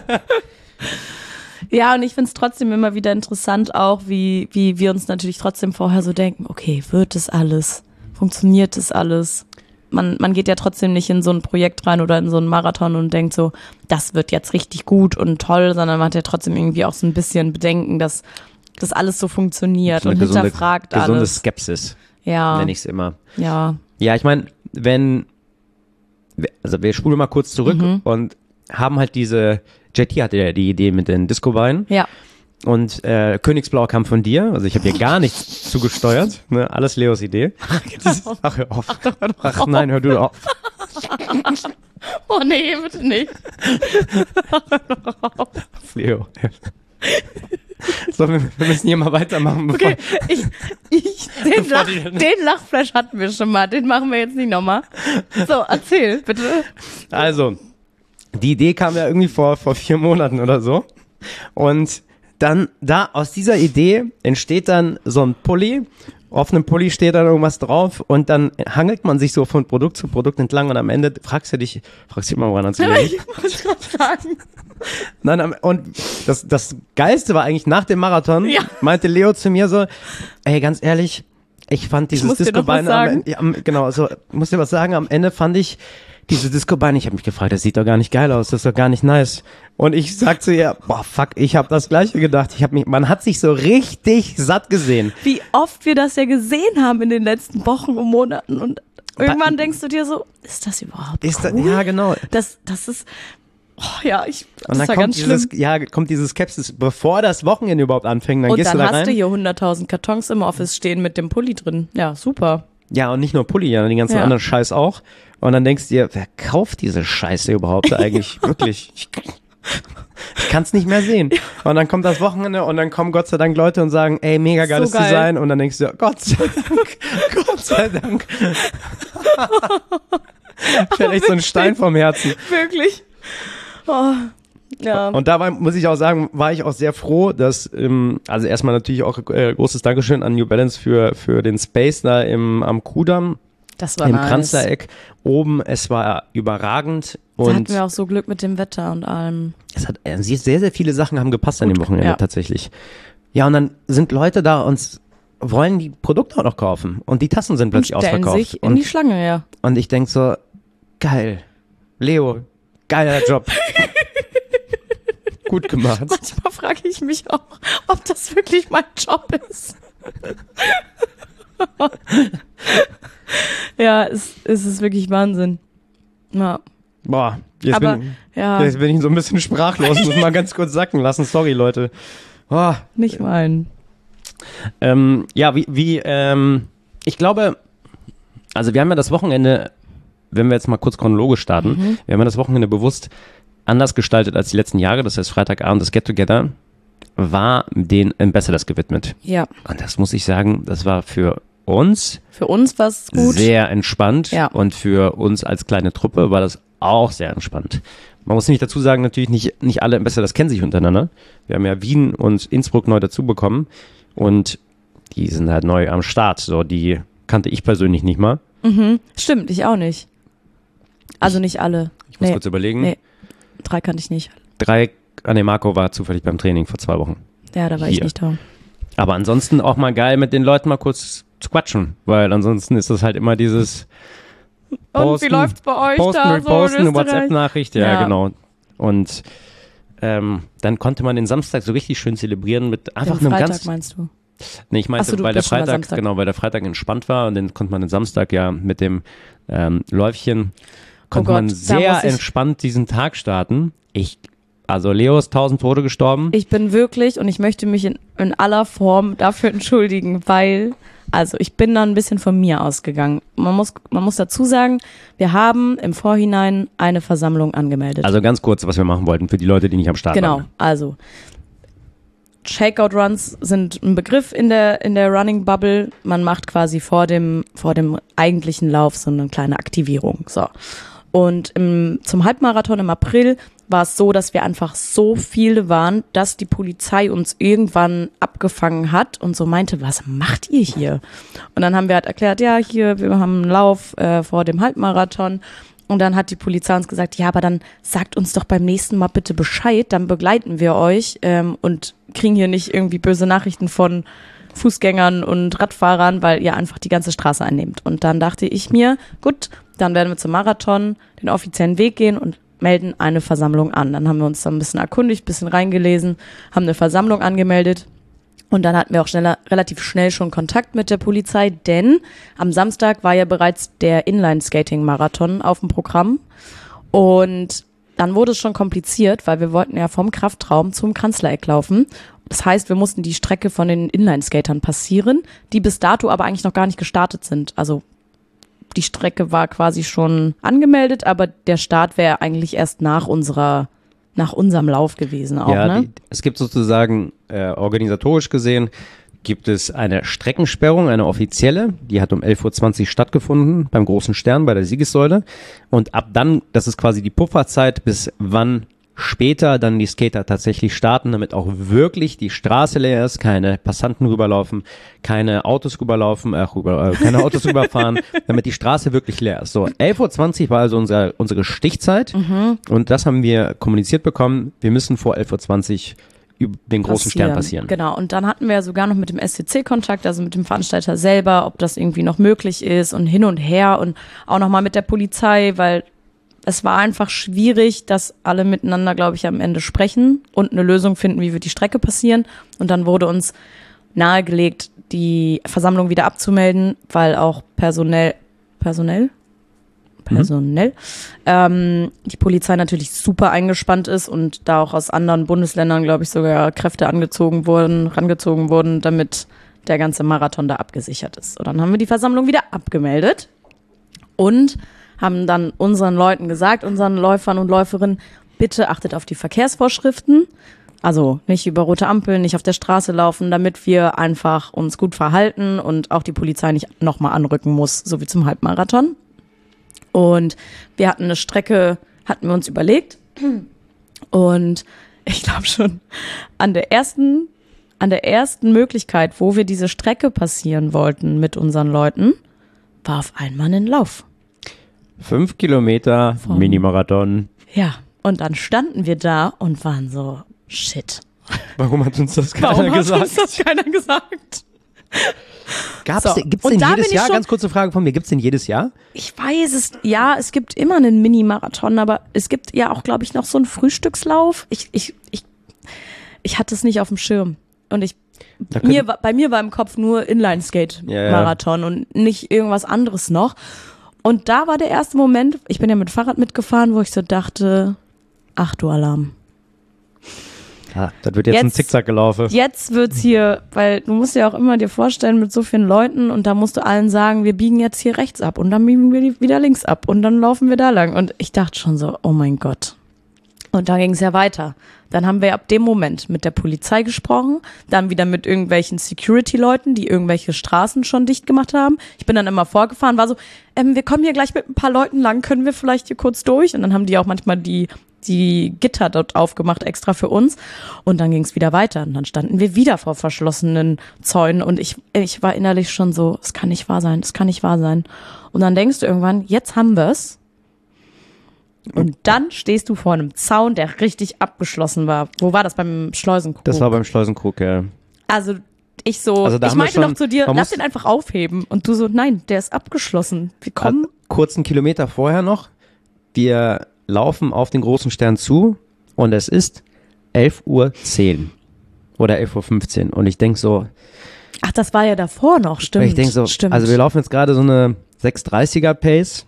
Speaker 2: Ja, und ich find's trotzdem immer wieder interessant auch, wie, wie wir uns natürlich trotzdem vorher so denken, okay, wird das alles? Funktioniert das alles? Man, man geht ja trotzdem nicht in so ein Projekt rein oder in so einen Marathon und denkt so, das wird jetzt richtig gut und toll, sondern man hat ja trotzdem irgendwie auch so ein bisschen Bedenken, dass das alles so funktioniert
Speaker 3: Eine
Speaker 2: und
Speaker 3: gesunde,
Speaker 2: hinterfragt
Speaker 3: gesunde
Speaker 2: alles.
Speaker 3: Skepsis,
Speaker 2: Ja,
Speaker 3: nenne ich es immer.
Speaker 2: ja,
Speaker 3: Ja, ich meine, wenn, also wir spulen mal kurz zurück
Speaker 2: Mhm.
Speaker 3: und haben halt diese, J T hatte ja die Idee mit den Disco-Beinen
Speaker 2: ja.
Speaker 3: und äh, Königsblau kam von dir, also ich habe hier gar nichts zugesteuert, ne? Alles Leos Idee. Ach, hör auf.
Speaker 2: Ach, hör doch
Speaker 3: Ach
Speaker 2: auf.
Speaker 3: nein, hör du auf.
Speaker 2: Oh nee, bitte nicht.
Speaker 3: Leo. So, wir, wir müssen hier mal weitermachen. Bevor,
Speaker 2: Okay, ich, ich, den,
Speaker 3: Bevor
Speaker 2: Lach,
Speaker 3: die-
Speaker 2: den Lachflash hatten wir schon mal, den machen wir jetzt nicht nochmal. So, erzähl, bitte.
Speaker 3: Also, die Idee kam ja irgendwie vor, vor vier Monaten oder so. Und dann, da, aus dieser Idee entsteht dann so ein Pulli. Auf einem Pulli steht dann irgendwas drauf und dann hangelt man sich so von Produkt zu Produkt entlang und am Ende fragst du dich, fragst du dich immer, woran hast du
Speaker 2: Ich muss gerade sagen.
Speaker 3: Nein, am- und das, das Geilste war eigentlich nach dem Marathon,
Speaker 2: Ja.
Speaker 3: meinte Leo zu mir so, ey, ganz ehrlich, ich fand dieses
Speaker 2: muss dir doch
Speaker 3: Disco-Bein
Speaker 2: was
Speaker 3: am
Speaker 2: sagen.
Speaker 3: Ende, ja, am- genau, so, muss dir was sagen, am Ende fand ich diese Disco-Beine, ich habe mich gefragt, das sieht doch gar nicht geil aus, das ist doch gar nicht nice. Und ich sag zu ihr, boah, fuck, ich habe das Gleiche gedacht, ich habe mich, man hat sich so richtig satt gesehen.
Speaker 2: Wie oft wir das ja gesehen haben in den letzten Wochen und Monaten und irgendwann denkst du dir so, ist das überhaupt
Speaker 3: Ist da,
Speaker 2: cool?
Speaker 3: ja, genau.
Speaker 2: Das, das ist, oh ja, ich, das
Speaker 3: Und dann
Speaker 2: war
Speaker 3: kommt
Speaker 2: ganz
Speaker 3: dieses,
Speaker 2: schlimm.
Speaker 3: ja, kommt diese Skepsis, bevor das Wochenende überhaupt anfängt, dann
Speaker 2: Und
Speaker 3: gehst
Speaker 2: dann
Speaker 3: du da
Speaker 2: hast
Speaker 3: rein.
Speaker 2: du hier hunderttausend Kartons im Office stehen mit dem Pulli drin. Ja, super.
Speaker 3: Ja, und nicht nur Pulli, ja, den ganzen
Speaker 2: Ja.
Speaker 3: anderen Scheiß auch. Und dann denkst du dir, wer kauft diese Scheiße überhaupt eigentlich? Wirklich. Ich, ich kann es nicht mehr sehen. Und dann kommt das Wochenende und dann kommen Gott sei Dank Leute und sagen, ey, mega geiles
Speaker 2: So geil.
Speaker 3: Design. Und dann denkst du, Gott sei Dank, Gott sei Dank. Fällt echt so ein Stein vom Herzen.
Speaker 2: Wirklich. Oh, ja.
Speaker 3: Und dabei muss ich auch sagen, war ich auch sehr froh, dass, ähm, also erstmal natürlich auch äh, großes Dankeschön an New Balance für, für den Space da im, am Kudamm,
Speaker 2: Das war
Speaker 3: im
Speaker 2: nice.
Speaker 3: Kranzlereck oben. Es war überragend
Speaker 2: Da hatten
Speaker 3: und
Speaker 2: wir auch so Glück mit dem Wetter und allem.
Speaker 3: es hat äh, sehr, sehr viele Sachen haben gepasst an dem
Speaker 2: Gut,
Speaker 3: Wochenende
Speaker 2: ja.
Speaker 3: tatsächlich. Ja, und dann sind Leute da und s- wollen die Produkte auch noch kaufen und die Tassen sind
Speaker 2: Und
Speaker 3: plötzlich
Speaker 2: stellen
Speaker 3: ausverkauft.
Speaker 2: sich in die
Speaker 3: Und,
Speaker 2: Schlange, ja.
Speaker 3: und ich denk so, geil, Leo, geiler Job. Gut gemacht.
Speaker 2: Manchmal frage ich mich auch, ob das wirklich mein Job ist. Ja, es, es ist wirklich Wahnsinn. Ja.
Speaker 3: Boah, Jetzt,
Speaker 2: Aber,
Speaker 3: bin,
Speaker 2: ja.
Speaker 3: jetzt bin ich so ein bisschen sprachlos, muss mal ganz kurz sacken lassen. Sorry, Leute. Oh.
Speaker 2: Nicht meinen.
Speaker 3: Ähm, ja, wie, wie ähm, ich glaube, also wir haben ja das Wochenende, wenn wir jetzt mal kurz chronologisch starten, mhm. wir haben ja das Wochenende bewusst anders gestaltet als die letzten Jahre. Das heißt, Freitagabend, das Get-Together, war den Ambassadors gewidmet.
Speaker 2: Ja.
Speaker 3: Und das muss ich sagen, das war für uns
Speaker 2: Für uns war es gut.
Speaker 3: sehr entspannt.
Speaker 2: Ja.
Speaker 3: Und für uns als kleine Truppe war das auch sehr entspannt. Man muss nicht dazu sagen, natürlich nicht, nicht alle Ambassadors kennen sich untereinander. Wir haben ja Wien und Innsbruck neu dazu bekommen und die sind halt neu am Start. So, die kannte ich persönlich nicht mal.
Speaker 2: Mhm. Stimmt, ich auch nicht. Also nicht alle.
Speaker 3: Ich muss
Speaker 2: nee.
Speaker 3: kurz überlegen.
Speaker 2: Nee, drei kannte ich nicht.
Speaker 3: Drei, ah nee, Marco war zufällig beim Training vor zwei Wochen.
Speaker 2: Ja, da war
Speaker 3: Hier.
Speaker 2: ich nicht da.
Speaker 3: Aber ansonsten auch mal geil, mit den Leuten mal kurz zu quatschen, weil ansonsten ist das halt immer dieses Posten,
Speaker 2: Und wie läuft's bei euch
Speaker 3: Posten,
Speaker 2: da
Speaker 3: Reposten,
Speaker 2: so in
Speaker 3: eine
Speaker 2: Österreich?
Speaker 3: WhatsApp-Nachricht, ja,
Speaker 2: Ja.
Speaker 3: genau. Und ähm, dann konnte man den Samstag so richtig schön zelebrieren mit einfach
Speaker 2: Den
Speaker 3: einem
Speaker 2: Freitag
Speaker 3: ganz...
Speaker 2: meinst du?
Speaker 3: Nee, ich meinte,
Speaker 2: Ach so, du
Speaker 3: weil der
Speaker 2: bist schon bei
Speaker 3: Freitag,
Speaker 2: Samstag.
Speaker 3: genau, weil der Freitag entspannt war und dann konnte man den Samstag ja mit dem ähm, Läufchen, konnte
Speaker 2: Gott,
Speaker 3: man
Speaker 2: da
Speaker 3: sehr
Speaker 2: muss ich-
Speaker 3: entspannt diesen Tag starten. Ich, also Leo ist tausend Tote gestorben.
Speaker 2: Ich bin wirklich, und ich möchte mich in, in aller Form dafür entschuldigen, weil, also ich bin da ein bisschen von mir ausgegangen. Man muss, man muss dazu sagen, wir haben im Vorhinein eine Versammlung angemeldet.
Speaker 3: Also ganz kurz, was wir machen wollten für die Leute, die nicht am Start
Speaker 2: Genau,
Speaker 3: waren.
Speaker 2: also Shakeout-Runs sind ein Begriff in der, in der Running Bubble. Man macht quasi vor dem, vor dem eigentlichen Lauf so eine kleine Aktivierung. So. Und im, zum Halbmarathon im April war es so, dass wir einfach so viele waren, dass die Polizei uns irgendwann abgefangen hat und so meinte, was macht ihr hier? Und dann haben wir halt erklärt, ja, hier, wir haben einen Lauf äh, vor dem Halbmarathon. Und dann hat die Polizei uns gesagt, ja, aber dann sagt uns doch beim nächsten Mal bitte Bescheid, dann begleiten wir euch ähm, und kriegen hier nicht irgendwie böse Nachrichten von Fußgängern und Radfahrern, weil ihr einfach die ganze Straße einnehmt. Und dann dachte ich mir, gut, dann werden wir zum Marathon den offiziellen Weg gehen und melden eine Versammlung an. Dann haben wir uns da ein bisschen erkundigt, ein bisschen reingelesen, haben eine Versammlung angemeldet. Und dann hatten wir auch schneller, relativ schnell schon Kontakt mit der Polizei, denn am Samstag war ja bereits der Inline-Skating-Marathon auf dem Programm. Und dann wurde es schon kompliziert, weil wir wollten ja vom Kraftraum zum Kanzlereck laufen. Das heißt, wir mussten die Strecke von den Inline-Skatern passieren, die bis dato aber eigentlich noch gar nicht gestartet sind. Also die Strecke war quasi schon angemeldet, aber der Start wäre eigentlich erst nach unserer nach unserem Lauf gewesen auch,
Speaker 3: ja,
Speaker 2: ne?
Speaker 3: die, es gibt sozusagen äh, organisatorisch gesehen, gibt es eine Streckensperrung, eine offizielle, die hat um elf Uhr zwanzig stattgefunden beim Großen Stern bei der Siegessäule und ab dann, das ist quasi die Pufferzeit, bis wann später dann die Skater tatsächlich starten, damit auch wirklich die Straße leer ist, keine Passanten rüberlaufen, keine Autos rüberlaufen, äh, rüber, äh, keine Autos rüberfahren, damit die Straße wirklich leer ist. So, elf Uhr zwanzig war also unser, unsere Stichzeit mhm. und das haben wir kommuniziert bekommen, wir müssen vor elf Uhr zwanzig über den großen Stern passieren.
Speaker 2: Genau, und dann hatten wir sogar noch mit dem S C C Kontakt, also mit dem Veranstalter selber, ob das irgendwie noch möglich ist und hin und her und auch nochmal mit der Polizei, weil es war einfach schwierig, dass alle miteinander, glaube ich, am Ende sprechen und eine Lösung finden, wie wird die Strecke passieren. Und dann wurde uns nahegelegt, die Versammlung wieder abzumelden, weil auch personell, personell? Personell, mhm. ähm, die Polizei natürlich super eingespannt ist und da auch aus anderen Bundesländern, glaube ich, sogar Kräfte angezogen wurden, rangezogen wurden, damit der ganze Marathon da abgesichert ist. Und dann haben wir die Versammlung wieder abgemeldet und haben dann unseren Leuten gesagt, unseren Läufern und Läuferinnen, bitte achtet auf die Verkehrsvorschriften, also nicht über rote Ampeln, nicht auf der Straße laufen, damit wir einfach uns gut verhalten und auch die Polizei nicht nochmal anrücken muss, so wie zum Halbmarathon. Und wir hatten eine Strecke, hatten wir uns überlegt und ich glaube schon an der ersten, an der ersten Möglichkeit, wo wir diese Strecke passieren wollten mit unseren Leuten, war auf einmal ein Lauf.
Speaker 3: Fünf Kilometer
Speaker 2: Vom-
Speaker 3: Minimarathon.
Speaker 2: Ja, und dann standen wir da und waren so, shit.
Speaker 3: Warum hat uns das keiner
Speaker 2: Warum hat
Speaker 3: gesagt?
Speaker 2: uns das keiner gesagt?
Speaker 3: Gab's
Speaker 2: So,
Speaker 3: denn, gibt's
Speaker 2: und
Speaker 3: denn
Speaker 2: da
Speaker 3: jedes
Speaker 2: bin ich
Speaker 3: Jahr,
Speaker 2: schon-
Speaker 3: ganz kurze Frage von mir, gibt's denn jedes Jahr?
Speaker 2: Ich weiß es, ja, es gibt immer einen Mini-Marathon, aber es gibt ja auch, glaube ich, noch so einen Frühstückslauf. Ich, ich, ich, ich hatte es nicht auf dem Schirm. Und ich,
Speaker 3: Da könnte-
Speaker 2: mir, war- bei mir war im Kopf nur Inline-Skate-Marathon
Speaker 3: Ja, ja.
Speaker 2: und nicht irgendwas anderes noch. Und da war der erste Moment, ich bin ja mit Fahrrad mitgefahren, wo ich so dachte, ach du Alarm.
Speaker 3: Ja, das wird jetzt, jetzt ein Zickzack gelaufen.
Speaker 2: Jetzt wird's hier, weil du musst dir auch immer dir vorstellen, mit so vielen Leuten und da musst du allen sagen, wir biegen jetzt hier rechts ab und dann biegen wir wieder links ab und dann laufen wir da lang. Und ich dachte schon so, oh mein Gott. Und dann ging es ja weiter. Dann haben wir ab dem Moment mit der Polizei gesprochen, dann wieder mit irgendwelchen Security-Leuten, die irgendwelche Straßen schon dicht gemacht haben. Ich bin dann immer vorgefahren, war so, ähm, wir kommen hier gleich mit ein paar Leuten lang, können wir vielleicht hier kurz durch? Und dann haben die auch manchmal die die Gitter dort aufgemacht, extra für uns. Und dann ging es wieder weiter. Und dann standen wir wieder vor verschlossenen Zäunen. Und ich, ich war innerlich schon so, es kann nicht wahr sein, es kann nicht wahr sein. Und dann denkst du irgendwann, jetzt haben wir es. Und dann stehst du vor einem Zaun, der richtig abgeschlossen war. Wo war das? Beim Schleusenkrug?
Speaker 3: Das war beim Schleusenkrug, ja.
Speaker 2: Also ich so,
Speaker 3: also
Speaker 2: ich meinte
Speaker 3: schon,
Speaker 2: noch zu dir, lass den einfach aufheben. Und du so, nein, der ist abgeschlossen. Wir kommen.
Speaker 3: Kurzen Kilometer vorher noch. Wir laufen auf den großen Stern zu und es ist elf Uhr zehn oder elf Uhr fünfzehn. Und ich denk so.
Speaker 2: Ach, das war ja davor noch, stimmt.
Speaker 3: Ich denk so,
Speaker 2: stimmt.
Speaker 3: Also wir laufen jetzt gerade so eine sechs dreißiger Pace.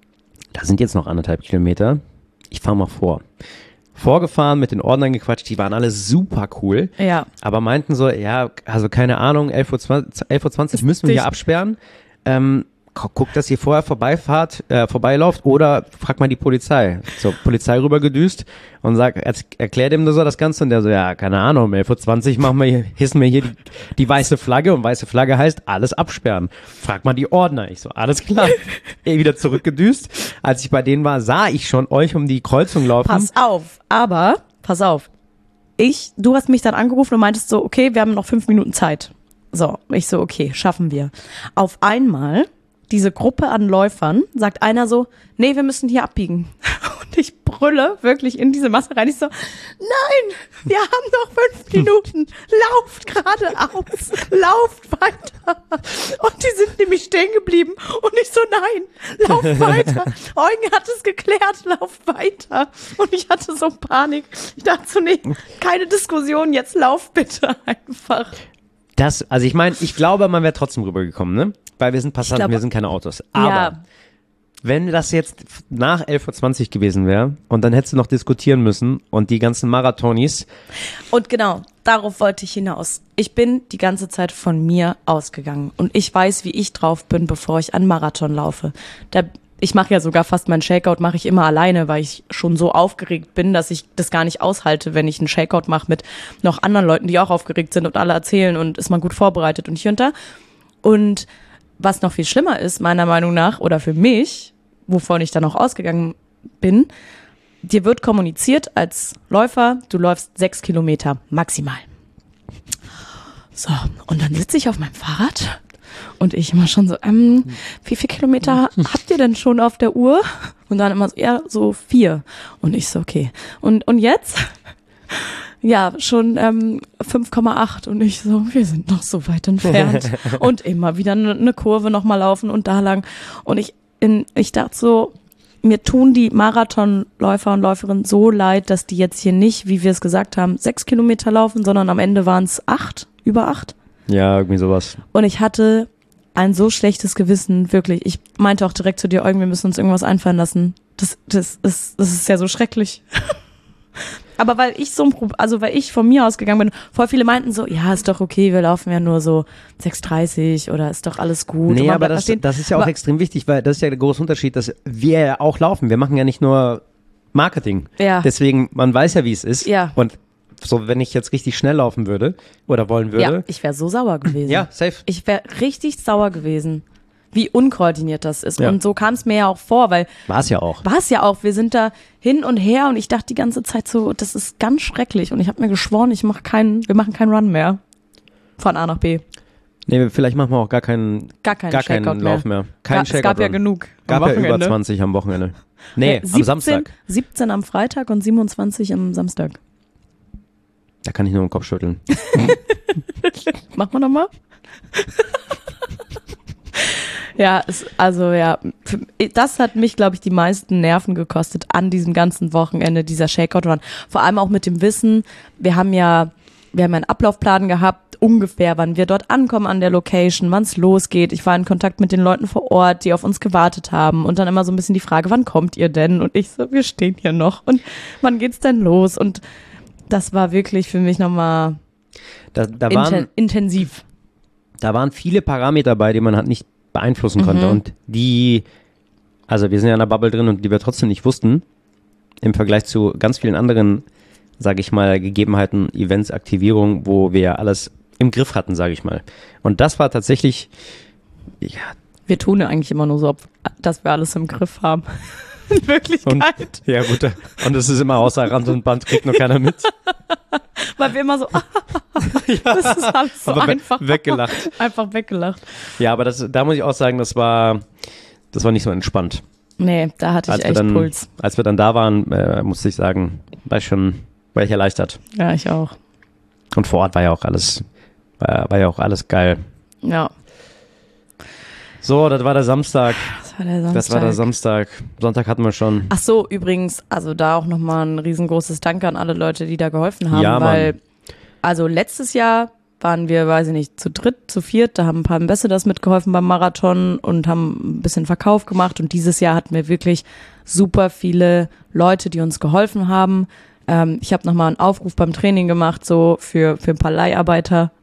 Speaker 3: Da sind jetzt noch anderthalb Kilometer. Ich fahre mal vor. Vorgefahren, mit den Ordnern gequatscht, die waren alle super cool.
Speaker 2: Ja.
Speaker 3: Aber meinten so, ja, also keine Ahnung, elf Uhr zwanzig müssen wir hier absperren. Ähm, guckt, dass ihr vorher vorbeifahrt, äh, vorbeilauft oder fragt mal die Polizei. So, Polizei rübergedüst und sagt, er, erklärt ihm so das Ganze und der so, ja, keine Ahnung, um elf Uhr zwanzig machen wir hier, hissen wir hier die, die weiße Flagge und weiße Flagge heißt, alles absperren. Frag mal die Ordner. Ich so, alles klar. eh wieder zurückgedüst. Als ich bei denen war, sah ich schon euch um die Kreuzung laufen.
Speaker 2: Pass auf, aber, pass auf. Ich, du hast mich dann angerufen und meintest so, okay, wir haben noch fünf Minuten Zeit. So, ich so, okay, schaffen wir. Auf einmal diese Gruppe an Läufern, sagt einer so, nee, wir müssen hier abbiegen. Und ich brülle wirklich in diese Masse rein. Ich so, nein, wir haben noch fünf Minuten. Lauft geradeaus. Lauft weiter. Und die sind nämlich stehen geblieben. Und ich so, nein, lauft weiter. Eugen hat es geklärt, lauft weiter. Und ich hatte so Panik. Ich dachte so, nee, keine Diskussion, jetzt lauf bitte einfach.
Speaker 3: Das, also ich meine, ich glaube, man wäre trotzdem rübergekommen, ne? Weil wir sind Passanten,
Speaker 2: glaub,
Speaker 3: wir sind keine Autos. Aber
Speaker 2: ja.
Speaker 3: wenn das jetzt nach elf Uhr zwanzig gewesen wäre und dann hättest du noch diskutieren müssen und die ganzen Marathonis.
Speaker 2: Und genau, darauf wollte ich hinaus. Ich bin die ganze Zeit von mir ausgegangen und ich weiß, wie ich drauf bin, bevor ich einen Marathon laufe. Da, ich mache ja sogar fast meinen Shakeout, mache ich immer alleine, weil ich schon so aufgeregt bin, dass ich das gar nicht aushalte, wenn ich einen Shakeout mache mit noch anderen Leuten, die auch aufgeregt sind und alle erzählen und ist man gut vorbereitet und hier und da. Und was noch viel schlimmer ist, meiner Meinung nach, oder für mich, wovon ich dann auch ausgegangen bin, dir wird kommuniziert als Läufer, du läufst sechs Kilometer maximal. So, und dann sitze ich auf meinem Fahrrad und ich immer schon so, ähm, wie viele Kilometer habt ihr denn schon auf der Uhr? Und dann immer so, ja, so vier. Und ich so, okay. Und, und jetzt? Ja, schon ähm, fünf Komma acht und ich so, wir sind noch so weit entfernt und immer wieder eine ne Kurve nochmal laufen und da lang und ich in, ich dachte so, mir tun die Marathonläufer und Läuferinnen so leid, dass die jetzt hier nicht, wie wir es gesagt haben, sechs Kilometer laufen, sondern am Ende waren es acht, über acht.
Speaker 3: Ja, irgendwie sowas.
Speaker 2: Und ich hatte ein so schlechtes Gewissen, wirklich. Ich meinte auch direkt zu dir, Eugen, wir müssen uns irgendwas einfallen lassen. Das, das, ist, das ist ja so schrecklich. Aber weil ich so ein Problem, also weil ich von mir ausgegangen bin, voll viele meinten so, ja, ist doch okay, wir laufen ja nur so sechs dreißig oder ist doch alles gut.
Speaker 3: Nee, aber das, das ist ja auch aber extrem wichtig, weil das ist ja der große Unterschied, dass wir ja auch laufen. Wir machen ja nicht nur Marketing. Ja. Deswegen, man weiß ja, wie es ist.
Speaker 2: Ja.
Speaker 3: Und so, wenn ich jetzt richtig schnell laufen würde oder wollen würde.
Speaker 2: Ja, ich wäre so sauer gewesen.
Speaker 3: Ja, safe.
Speaker 2: Ich wäre richtig sauer gewesen, wie unkoordiniert das ist.
Speaker 3: Ja.
Speaker 2: Und so kam es mir ja auch vor, weil.
Speaker 3: War es ja auch.
Speaker 2: War es ja auch. Wir sind da hin und her und ich dachte die ganze Zeit so, das ist ganz schrecklich. Und ich habe mir geschworen, ich mache keinen, wir machen keinen Run mehr. Von A nach B.
Speaker 3: Nee, vielleicht machen wir auch gar keinen,
Speaker 2: gar keinen,
Speaker 3: gar keinen Lauf mehr. Kein
Speaker 2: Shakeout. Es gab ja genug.
Speaker 3: Gab ja über zwanzig am Wochenende. Nee,
Speaker 2: ja, siebzehn,
Speaker 3: am Samstag.
Speaker 2: siebzehn am Freitag und siebenundzwanzig am Samstag.
Speaker 3: Da kann ich nur den Kopf schütteln.
Speaker 2: Machen wir nochmal? Ja, es, also ja, das hat mich, glaube ich, die meisten Nerven gekostet an diesem ganzen Wochenende, dieser Shakeout-Run. Vor allem auch mit dem Wissen, wir haben ja wir haben einen Ablaufplan gehabt, ungefähr, wann wir dort ankommen an der Location, wann es losgeht. Ich war in Kontakt mit den Leuten vor Ort, die auf uns gewartet haben und dann immer so ein bisschen die Frage, wann kommt ihr denn? Und ich so, wir stehen hier noch und wann geht's denn los? Und das war wirklich für mich nochmal
Speaker 3: Da, da, waren,
Speaker 2: inten- intensiv.
Speaker 3: da waren viele Parameter bei, die man halt nicht beeinflussen konnte
Speaker 2: Mhm.
Speaker 3: und die, also wir sind ja in der Bubble drin und die wir trotzdem nicht wussten, im Vergleich zu ganz vielen anderen, sage ich mal, Gegebenheiten, Events, Aktivierungen, wo wir alles im Griff hatten, sage ich mal. Und das war tatsächlich, ja,
Speaker 2: Wir tun ja eigentlich immer nur so, ob- dass wir alles im Griff haben. In Wirklichkeit.
Speaker 3: und, ja gut, und es ist immer außer Rand und Band, kriegt nur keiner mit.
Speaker 2: Weil wir immer so, das ist alles so
Speaker 3: aber we-
Speaker 2: einfach.
Speaker 3: weggelacht.
Speaker 2: Einfach weggelacht.
Speaker 3: Ja, aber das, da muss ich auch sagen, das war, das war nicht so entspannt.
Speaker 2: Nee, da hatte ich
Speaker 3: Als wir
Speaker 2: echt
Speaker 3: dann,
Speaker 2: Puls.
Speaker 3: als wir dann da waren, äh, musste ich sagen, war ich schon, war ich erleichtert.
Speaker 2: Ja, ich auch.
Speaker 3: Und vor Ort war ja auch alles, war, war ja auch alles geil.
Speaker 2: Ja,
Speaker 3: So, das war der Samstag.
Speaker 2: das war der Samstag.
Speaker 3: Das war der Samstag. Sonntag hatten wir schon.
Speaker 2: Ach so, übrigens, also da auch nochmal ein riesengroßes Danke an alle Leute, die da geholfen haben,
Speaker 3: Ja, Mann.
Speaker 2: weil, also letztes Jahr waren wir, weiß ich nicht, zu dritt, zu viert, da haben ein paar Ambassadors mitgeholfen beim Marathon und haben ein bisschen Verkauf gemacht und dieses Jahr hatten wir wirklich super viele Leute, die uns geholfen haben. Ähm, ich habe nochmal einen Aufruf beim Training gemacht, so für, für ein paar Leiharbeiter.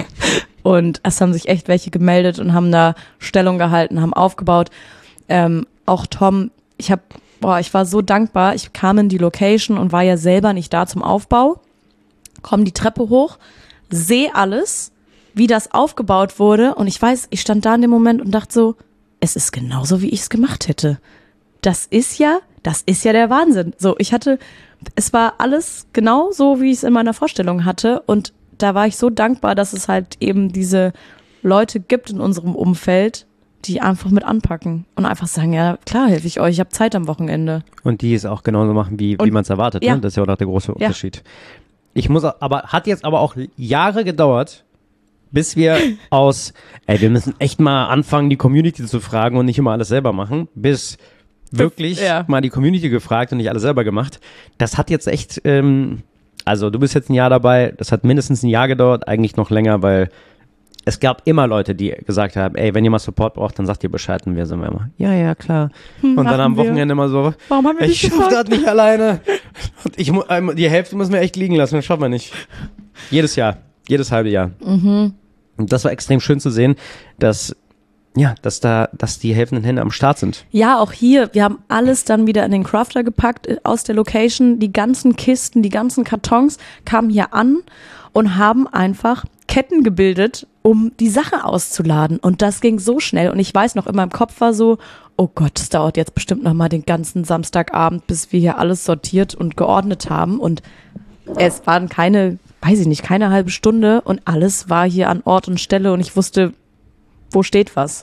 Speaker 2: Und es haben sich echt welche gemeldet und haben da Stellung gehalten, haben aufgebaut. Ähm, auch Tom, ich hab, boah, ich war so dankbar. Ich kam in die Location und war ja selber nicht da zum Aufbau. Komm die Treppe hoch, sehe alles, wie das aufgebaut wurde. Und ich weiß, ich stand da in dem Moment und dachte so, es ist genauso, wie ich es gemacht hätte. Das ist ja, das ist ja der Wahnsinn. So, ich hatte, es war alles genau so, wie ich es in meiner Vorstellung hatte. Und da war ich so dankbar, dass es halt eben diese Leute gibt in unserem Umfeld, die einfach mit anpacken und einfach sagen, ja klar, helfe ich euch, ich habe Zeit am Wochenende.
Speaker 3: Und die es auch genauso machen, wie, wie
Speaker 2: Und-
Speaker 3: man es erwartet.
Speaker 2: ja.
Speaker 3: Ne? Das ist ja auch noch der große
Speaker 2: Ja.
Speaker 3: Unterschied. Ich muss, aber hat jetzt aber auch Jahre gedauert, bis wir aus, ey, wir müssen echt mal anfangen, die Community zu fragen und nicht immer alles selber machen, bis wirklich
Speaker 2: Ja.
Speaker 3: mal die Community gefragt und nicht alles selber gemacht. Das hat jetzt echt, ähm, also du bist jetzt ein Jahr dabei, das hat mindestens ein Jahr gedauert, eigentlich noch länger, weil es gab immer Leute, die gesagt haben, ey, wenn ihr mal Support braucht, dann sagt ihr Bescheid und wir sind immer, ja, ja, klar. und dann
Speaker 2: machen
Speaker 3: am
Speaker 2: wir.
Speaker 3: Wochenende immer so,
Speaker 2: Warum haben wir
Speaker 3: ich
Speaker 2: nicht
Speaker 3: schaff
Speaker 2: gefragt?
Speaker 3: das nicht alleine. Und ich, mu- ähm, die Hälfte müssen wir echt liegen lassen, das schaffen wir nicht. Jedes Jahr, jedes halbe Jahr.
Speaker 2: Mhm.
Speaker 3: Und das war extrem schön zu sehen, dass, ja, dass da, dass die helfenden Hände am Start sind.
Speaker 2: Ja, auch hier, wir haben alles dann wieder in den Crafter gepackt äh, aus der Location. Die ganzen Kisten, die ganzen Kartons kamen hier an und haben einfach Ketten gebildet, um die Sache auszuladen. Und das ging so schnell. Und ich weiß noch, in meinem Kopf war so, oh Gott, das dauert jetzt bestimmt noch mal den ganzen Samstagabend, bis wir hier alles sortiert und geordnet haben. Und es waren keine, weiß ich nicht, keine halbe Stunde und alles war hier an Ort und Stelle und ich wusste, wo steht was.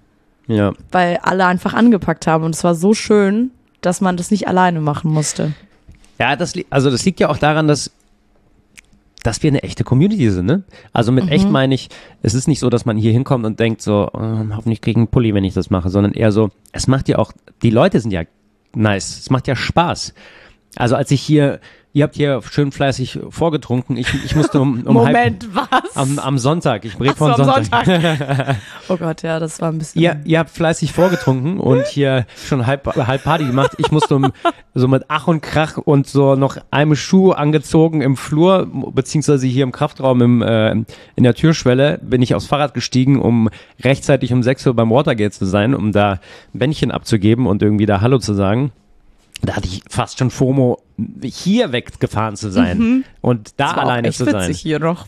Speaker 3: Ja.
Speaker 2: Weil alle einfach angepackt haben und es war so schön, dass man das nicht alleine machen musste.
Speaker 3: Ja, das, li- also das liegt ja auch daran, dass, dass wir eine echte Community sind, ne? Also mit echt meine ich, es ist nicht so, dass man hier hinkommt und denkt so, oh, hoffentlich kriege ich einen Pulli, wenn ich das mache, sondern eher so, es macht ja auch, die Leute sind ja nice, es macht ja Spaß. Also als ich hier, ihr habt hier schön fleißig vorgetrunken, ich, ich musste um, um halb,
Speaker 2: Moment, was?
Speaker 3: am, am Sonntag, ich rede
Speaker 2: Ach so,
Speaker 3: von
Speaker 2: am
Speaker 3: Sonntag.
Speaker 2: Sonntag. Oh Gott, ja, das war ein bisschen.
Speaker 3: Ihr, ihr habt fleißig vorgetrunken und hier schon halb, halb Party gemacht. Ich musste um, so mit Ach und Krach und so noch einem Schuh angezogen im Flur, beziehungsweise hier im Kraftraum im, äh, in der Türschwelle, bin ich aufs Fahrrad gestiegen, um rechtzeitig um sechs Uhr beim Watergate zu sein, um da ein Bändchen abzugeben und irgendwie da Hallo zu sagen. Da hatte ich fast schon FOMO, hier weggefahren zu sein und da
Speaker 2: das war auch
Speaker 3: alleine
Speaker 2: echt
Speaker 3: zu sein.
Speaker 2: witzig hier noch.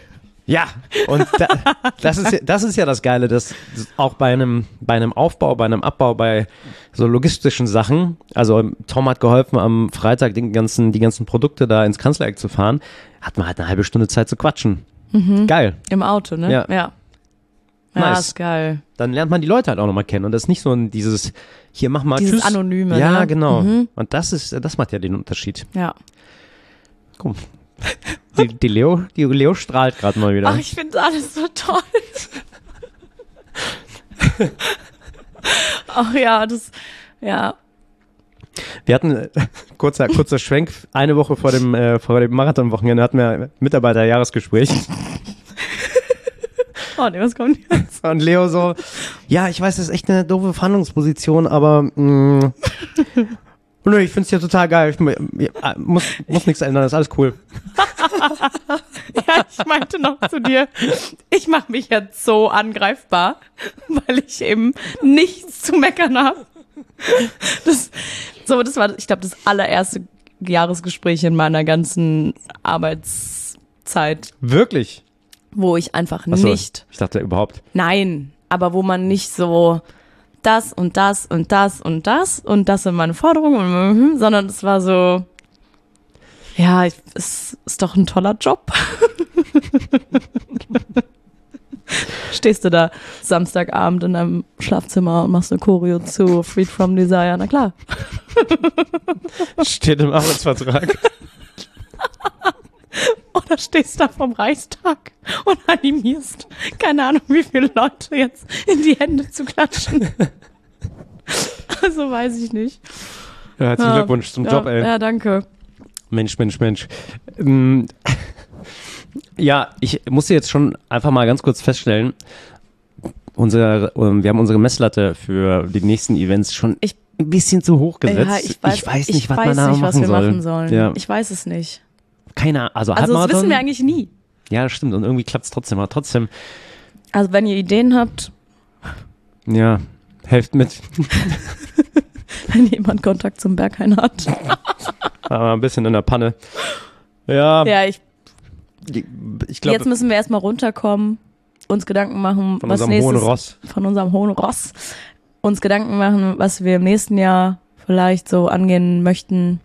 Speaker 3: Ja, und da, das, ist, ja- das ist ja das Geile, dass dass auch bei einem, bei einem Aufbau, bei einem Abbau, bei so logistischen Sachen, also Tom hat geholfen, am Freitag den ganzen, die ganzen Produkte da ins Kanzlereck zu fahren, hat man halt eine halbe Stunde Zeit zu quatschen. Geil.
Speaker 2: Im Auto, ne?
Speaker 3: Ja.
Speaker 2: Ja, ja
Speaker 3: Nice.
Speaker 2: ist geil.
Speaker 3: Dann lernt man die Leute halt auch nochmal kennen und das ist nicht so ein dieses, hier mach mal
Speaker 2: Dieses
Speaker 3: Tschüss.
Speaker 2: Anonyme,
Speaker 3: Ja,
Speaker 2: ne?
Speaker 3: genau.
Speaker 2: Mhm.
Speaker 3: Und das ist, das macht ja den Unterschied.
Speaker 2: Ja.
Speaker 3: Komm. Die, die Leo, die Leo strahlt gerade mal wieder.
Speaker 2: Ach, ich finde alles so toll. Ach ja, das, ja.
Speaker 3: Wir hatten, äh, kurzer, kurzer Schwenk, eine Woche vor dem, äh, vor dem Marathonwochenende hatten wir Mitarbeiterjahresgespräch.
Speaker 2: Oh, nee, was kommt jetzt?
Speaker 3: Und Leo so, ja, ich weiß, das ist echt eine doofe Verhandlungsposition, aber mh, nö, ich find's ja total geil. Ich, ja, muss, muss nichts ändern, ist alles cool.
Speaker 2: Ja, ich meinte noch zu dir, ich mache mich jetzt so angreifbar, weil ich eben nichts zu meckern habe. Das, so, das war, ich glaube, das allererste Jahresgespräch in meiner ganzen Arbeitszeit,
Speaker 3: Wirklich?
Speaker 2: wo ich einfach
Speaker 3: Ach so,
Speaker 2: nicht,
Speaker 3: ich dachte überhaupt.
Speaker 2: nein, aber wo man nicht so das und das und das und das und das sind meine Forderungen, sondern es war so, ja, ich, es ist doch ein toller Job. Stehst du da Samstagabend in deinem Schlafzimmer und machst eine Choreo zu Freed from Desire, na klar.
Speaker 3: Steht im Arbeitsvertrag.
Speaker 2: Oder stehst da vom Reichstag und animierst, keine Ahnung, wie viele Leute jetzt in die Hände zu klatschen. Also weiß ich nicht.
Speaker 3: Ja, herzlichen
Speaker 2: Ja,
Speaker 3: Glückwunsch zum
Speaker 2: ja,
Speaker 3: Job, ey.
Speaker 2: Ja, danke.
Speaker 3: Mensch, Mensch, Mensch. Ähm, ja, ich musste jetzt schon einfach mal ganz kurz feststellen, unsere, ähm, wir haben unsere Messlatte für die nächsten Events schon
Speaker 2: Ich-
Speaker 3: ein bisschen zu hoch gesetzt.
Speaker 2: Ja, ich weiß,
Speaker 3: ich weiß nicht,
Speaker 2: ich
Speaker 3: was
Speaker 2: weiß
Speaker 3: man da
Speaker 2: nicht, was
Speaker 3: machen
Speaker 2: wir
Speaker 3: soll.
Speaker 2: machen sollen.
Speaker 3: Ja,
Speaker 2: Ich weiß es nicht.
Speaker 3: keine Also,
Speaker 2: Also das
Speaker 3: Halbmarathon.
Speaker 2: wissen wir eigentlich nie.
Speaker 3: Ja, das stimmt. Und irgendwie klappt es trotzdem. Aber trotzdem,
Speaker 2: Also wenn ihr Ideen habt,
Speaker 3: ja, helft mit.
Speaker 2: wenn jemand Kontakt zum Berghain hat.
Speaker 3: Aber ein bisschen in der Panne. Ja,
Speaker 2: Ja, ich,
Speaker 3: ich
Speaker 2: jetzt
Speaker 3: glaube,
Speaker 2: müssen wir erstmal runterkommen, uns Gedanken machen,
Speaker 3: von
Speaker 2: was
Speaker 3: unserem
Speaker 2: nächstes,
Speaker 3: hohen Ross.
Speaker 2: von unserem hohen Ross, uns Gedanken machen, was wir im nächsten Jahr vielleicht so angehen möchten.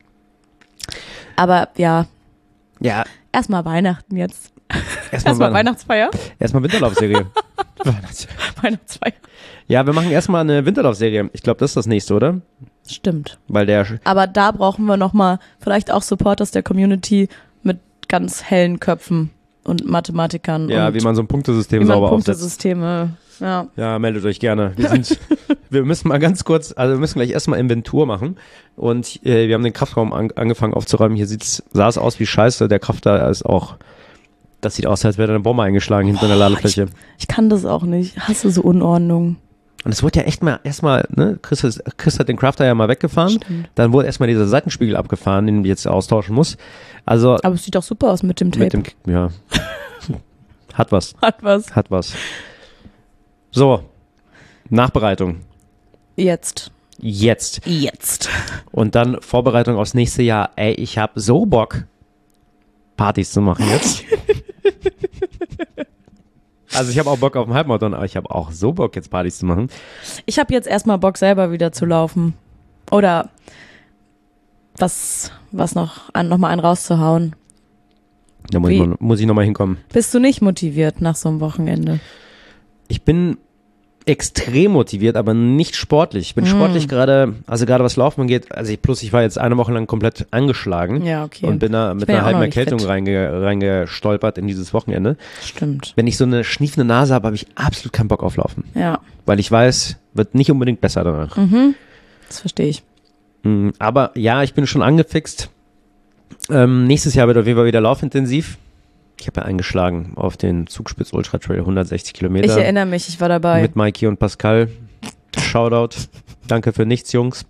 Speaker 2: Aber ja,
Speaker 3: Ja,
Speaker 2: erstmal Weihnachten jetzt.
Speaker 3: erstmal
Speaker 2: Erstmal
Speaker 3: Weihnachten.
Speaker 2: Weihnachtsfeier.
Speaker 3: Erstmal Winterlaufserie. Weihnachts-
Speaker 2: Weihnachtsfeier.
Speaker 3: ja, wir machen erstmal eine Winterlaufserie. Ich glaube, das ist das nächste, oder?
Speaker 2: Stimmt.
Speaker 3: Weil der,
Speaker 2: Aber da brauchen wir nochmal vielleicht auch Supporters der Community mit ganz hellen Köpfen und Mathematikern.
Speaker 3: ja,
Speaker 2: und
Speaker 3: wie man so ein Punktesystem
Speaker 2: wie man
Speaker 3: sauber aufsetzt.
Speaker 2: Punktesysteme. Ja.
Speaker 3: Ja, meldet euch gerne. Wir sind, wir müssen mal ganz kurz, also wir müssen gleich erstmal Inventur machen. Und äh, wir haben den Kraftraum an, angefangen aufzuräumen. Hier sieht's, sah es aus wie Scheiße. Der Kraft da ist auch, das sieht aus, als wäre da eine Bombe eingeschlagen hinter einer Ladefläche.
Speaker 2: Ich kann das auch nicht. Hasse so Unordnung.
Speaker 3: Und es wurde ja echt mal erstmal, ne, Chris, ist, Chris hat den Crafter ja mal weggefahren.
Speaker 2: Stimmt.
Speaker 3: Dann wurde erstmal dieser Seitenspiegel abgefahren, den ich jetzt austauschen muss. Also
Speaker 2: Aber es sieht doch super aus mit dem Tape.
Speaker 3: mit dem, ja, hat was,
Speaker 2: Hat was.
Speaker 3: hat was. So, Nachbereitung.
Speaker 2: Jetzt.
Speaker 3: Jetzt.
Speaker 2: Jetzt.
Speaker 3: Und dann Vorbereitung aufs nächste Jahr. Ey, ich habe so Bock, Partys zu machen jetzt. Also ich habe auch Bock auf den Halbmarathon, aber ich habe auch so Bock, jetzt Partys zu machen.
Speaker 2: Ich habe jetzt erstmal Bock, selber wieder zu laufen. Oder was, was noch, an, noch mal einen rauszuhauen.
Speaker 3: Da muss
Speaker 2: Wie?
Speaker 3: ich, noch- muss ich nochmal hinkommen.
Speaker 2: Bist du nicht motiviert nach so einem Wochenende?
Speaker 3: Ich bin extrem motiviert, aber nicht sportlich. Ich bin
Speaker 2: Mm.
Speaker 3: sportlich gerade, also gerade was Laufen angeht, also ich, plus ich war jetzt eine Woche lang komplett angeschlagen
Speaker 2: Ja, okay.
Speaker 3: und bin da mit
Speaker 2: bin
Speaker 3: einer
Speaker 2: ja auch
Speaker 3: halben
Speaker 2: noch nicht
Speaker 3: Erkältung
Speaker 2: fit.
Speaker 3: reinge, reingestolpert in dieses Wochenende.
Speaker 2: Stimmt.
Speaker 3: Wenn ich so eine schniefende Nase habe, habe ich absolut keinen Bock auf Laufen.
Speaker 2: Ja,
Speaker 3: Weil ich weiß, wird nicht unbedingt besser danach.
Speaker 2: das verstehe ich.
Speaker 3: Mm, Aber ja, ich bin schon angefixt. Ähm, nächstes Jahr wird auf jeden Fall wieder laufintensiv. Ich habe ja eingeschlagen auf den Zugspitz Ultra Trail, hundertsechzig Kilometer.
Speaker 2: Ich erinnere mich, ich war dabei.
Speaker 3: Mit Mikey und Pascal. Shoutout. Danke für nichts, Jungs.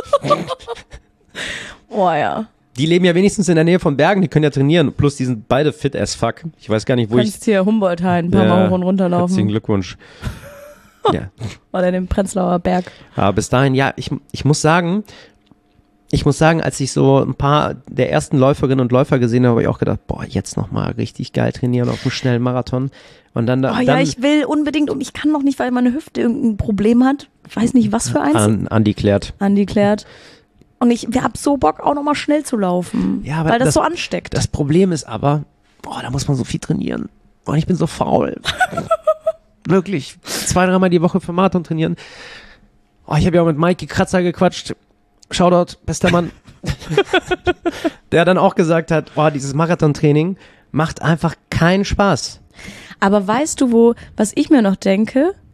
Speaker 2: Oh ja.
Speaker 3: Die leben ja wenigstens in der Nähe von Bergen, die können ja trainieren. Plus, die sind beide fit as fuck. Ich weiß gar nicht,
Speaker 2: Du
Speaker 3: wo ich.
Speaker 2: kannst hier Humboldt-Hain ein paar
Speaker 3: Ja,
Speaker 2: Mal hoch und runter
Speaker 3: Herzlichen
Speaker 2: laufen.
Speaker 3: Glückwunsch. Ja.
Speaker 2: Oder den Prenzlauer Berg.
Speaker 3: Aber bis dahin, ja, ich, ich muss sagen, ich muss sagen, als ich so ein paar der ersten Läuferinnen und Läufer gesehen habe, habe ich auch gedacht, boah, jetzt nochmal richtig geil trainieren auf einem schnellen Marathon. Und dann,
Speaker 2: Oh
Speaker 3: dann
Speaker 2: ja, ich will unbedingt und ich kann noch nicht, weil meine Hüfte irgendein Problem hat. Ich weiß nicht, was für eins.
Speaker 3: an, Andi klärt.
Speaker 2: Andi klärt. Und ich hab so Bock, auch nochmal schnell zu laufen.
Speaker 3: Ja, aber
Speaker 2: weil das,
Speaker 3: das-
Speaker 2: so ansteckt.
Speaker 3: Das Problem ist aber, boah, da muss man so viel trainieren. Und ich bin so faul. Wirklich. Zwei, dreimal die Woche für Marathon trainieren. Oh, ich habe ja auch mit Mikey Kratzer gequatscht. Shoutout, bester Mann. Der dann auch gesagt hat, boah, dieses Marathontraining macht einfach keinen Spaß.
Speaker 2: Aber weißt du, wo, was ich mir noch denke,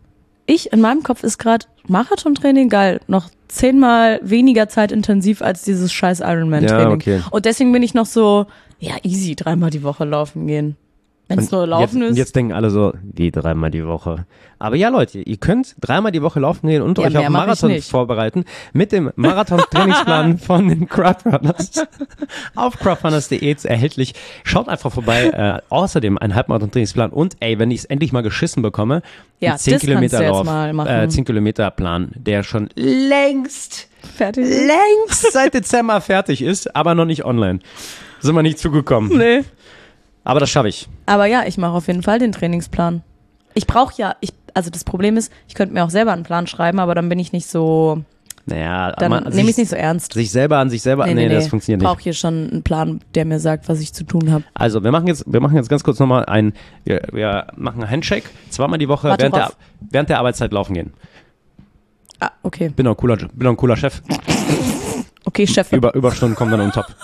Speaker 2: ich, in meinem Kopf ist gerade Marathontraining geil. Noch zehnmal weniger zeitintensiv als dieses scheiß Ironman-Training.
Speaker 3: Ja, okay.
Speaker 2: Und deswegen bin ich noch so, ja, easy, dreimal die Woche laufen gehen. Wenn es nur laufen
Speaker 3: jetzt,
Speaker 2: ist.
Speaker 3: Und jetzt denken alle so, wie dreimal die Woche. Aber ja, Leute, ihr könnt dreimal die Woche laufen gehen und
Speaker 2: Ja,
Speaker 3: euch auf
Speaker 2: mehr
Speaker 3: den
Speaker 2: mach ich
Speaker 3: Marathon
Speaker 2: nicht.
Speaker 3: vorbereiten mit dem Marathon-Trainingsplan von den Crowdrunners auf crowdrunners punkt de erhältlich. Schaut einfach vorbei. Äh, außerdem ein Halbmarathon-Trainingsplan und ey, wenn ich es endlich mal geschissen bekomme,
Speaker 2: Ja,
Speaker 3: ein zehn
Speaker 2: das kannst du
Speaker 3: Kilometer
Speaker 2: jetzt
Speaker 3: Lauf,
Speaker 2: mal machen.
Speaker 3: äh, zehn Kilometer Plan, der schon längst,
Speaker 2: Fertig.
Speaker 3: längst seit Dezember fertig ist, aber noch nicht online. Sind wir nicht zugekommen.
Speaker 2: Nee.
Speaker 3: Aber das schaffe ich.
Speaker 2: Aber ja, ich mache auf jeden Fall den Trainingsplan. Ich brauche ja, ich, also das Problem ist, ich könnte mir auch selber einen Plan schreiben, aber dann bin ich nicht so,
Speaker 3: Naja,
Speaker 2: dann
Speaker 3: man-
Speaker 2: nehme ich es nicht so ernst.
Speaker 3: Sich selber an sich selber, nee, das funktioniert
Speaker 2: Ich
Speaker 3: nicht.
Speaker 2: brauche hier schon einen Plan, der mir sagt, was ich zu tun habe.
Speaker 3: Also, wir machen jetzt, wir machen jetzt ganz kurz nochmal ein, wir, wir machen einen Handshake, zweimal die Woche
Speaker 2: Warte
Speaker 3: während der,
Speaker 2: drauf.
Speaker 3: während der Arbeitszeit laufen gehen.
Speaker 2: Ah, okay.
Speaker 3: Bin doch ein cooler, bin doch ein cooler Chef.
Speaker 2: Okay, Chef.
Speaker 3: Über, Überstunden kommen dann on top.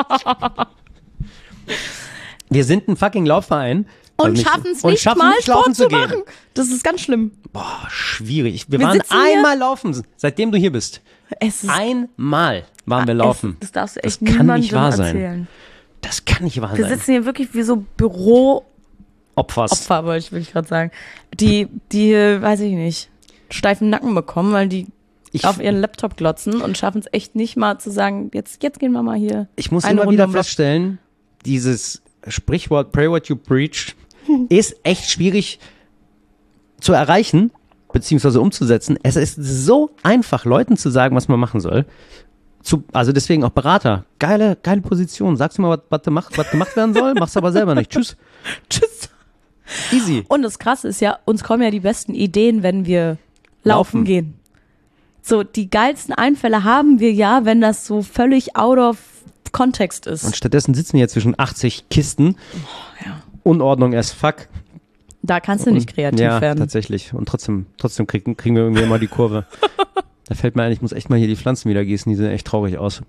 Speaker 3: Wir sind ein fucking Laufverein. Also
Speaker 2: Und schaffen es
Speaker 3: und
Speaker 2: nicht
Speaker 3: schaffen
Speaker 2: mal
Speaker 3: nicht,
Speaker 2: Sport
Speaker 3: laufen
Speaker 2: zu
Speaker 3: gehen.
Speaker 2: machen. Das ist ganz schlimm.
Speaker 3: Boah, schwierig. Wir,
Speaker 2: Wir
Speaker 3: waren
Speaker 2: sitzen hier-
Speaker 3: einmal laufen, seitdem du hier bist.
Speaker 2: Es ist,
Speaker 3: Einmal waren wir
Speaker 2: es,
Speaker 3: laufen.
Speaker 2: das darfst du
Speaker 3: Das
Speaker 2: echt
Speaker 3: kann
Speaker 2: niemandem
Speaker 3: nicht wahr sein.
Speaker 2: erzählen.
Speaker 3: Das kann nicht wahr
Speaker 2: Wir
Speaker 3: sein.
Speaker 2: sitzen hier wirklich wie so Büro-Opfer,
Speaker 3: Opfers.
Speaker 2: wollte ich wirklich gerade sagen. Die, die, äh, weiß ich nicht, steifen Nacken bekommen, weil die
Speaker 3: Ich,
Speaker 2: auf ihren Laptop glotzen und schaffen es echt nicht mal zu sagen, jetzt, jetzt gehen wir mal hier.
Speaker 3: ich muss
Speaker 2: eine
Speaker 3: immer
Speaker 2: Runde
Speaker 3: wieder
Speaker 2: um Block.
Speaker 3: feststellen, dieses Sprichwort Pray what you preach ist echt schwierig zu erreichen, beziehungsweise umzusetzen. Es ist so einfach, Leuten zu sagen, was man machen soll. Zu, also deswegen auch Berater. Geile, geile Position. Sagst du mal, was, was, gemacht, was gemacht werden soll, machst aber selber nicht. Tschüss.
Speaker 2: Tschüss.
Speaker 3: Easy.
Speaker 2: Und das Krasse ist ja, uns kommen ja die besten Ideen, wenn wir laufen,
Speaker 3: Laufen.
Speaker 2: gehen. So, die geilsten Einfälle haben wir ja, wenn das so völlig out of Kontext ist.
Speaker 3: Und stattdessen sitzen wir hier zwischen achtzig Kisten.
Speaker 2: ja.
Speaker 3: Unordnung as fuck.
Speaker 2: Da kannst du nicht kreativ
Speaker 3: ja,
Speaker 2: werden.
Speaker 3: tatsächlich. Und trotzdem, trotzdem kriegen, kriegen wir irgendwie immer die Kurve. Da fällt mir ein, ich muss echt mal hier die Pflanzen wieder gießen. Die sehen echt traurig aus.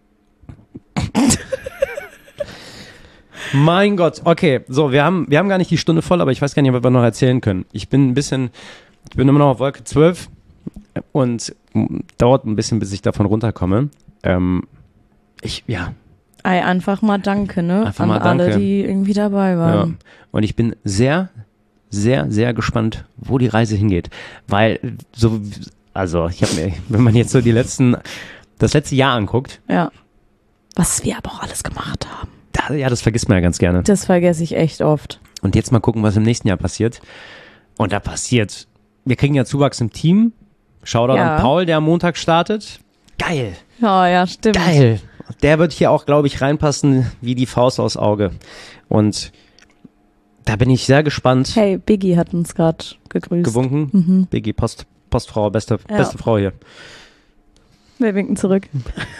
Speaker 3: Mein Gott. Okay, so, wir haben, wir haben gar nicht die Stunde voll, aber ich weiß gar nicht, was wir noch erzählen können. Ich bin ein bisschen, ich bin immer noch auf Wolke zwölf und m, dauert ein bisschen, bis ich davon runterkomme. Ähm, ich, ja,
Speaker 2: Ey, einfach mal danke, ne?
Speaker 3: Einfach
Speaker 2: An
Speaker 3: mal
Speaker 2: alle,
Speaker 3: danke.
Speaker 2: die irgendwie dabei
Speaker 3: Ja.
Speaker 2: waren.
Speaker 3: Und ich bin sehr, sehr, sehr gespannt, wo die Reise hingeht. Weil so, also ich habe mir, wenn man jetzt so die letzten, das letzte Jahr anguckt,
Speaker 2: Ja. Was wir aber auch alles gemacht haben.
Speaker 3: da, ja, das vergisst man ja ganz gerne.
Speaker 2: Das vergesse ich echt oft.
Speaker 3: Und jetzt mal gucken, was im nächsten Jahr passiert. Und da passiert, wir kriegen ja Zuwachs im Team. Shoutout
Speaker 2: Ja.
Speaker 3: an Paul, der am Montag startet. Geil,
Speaker 2: Ja, ja, stimmt.
Speaker 3: geil. Der wird hier auch, glaube ich, reinpassen wie die Faust aufs Auge. Und da bin ich sehr gespannt.
Speaker 2: Hey, Biggie hat uns gerade gegrüßt.
Speaker 3: Gewunken.
Speaker 2: Mhm.
Speaker 3: Biggie, Post, Postfrau, beste,
Speaker 2: Ja.
Speaker 3: beste Frau hier.
Speaker 2: Wir winken zurück.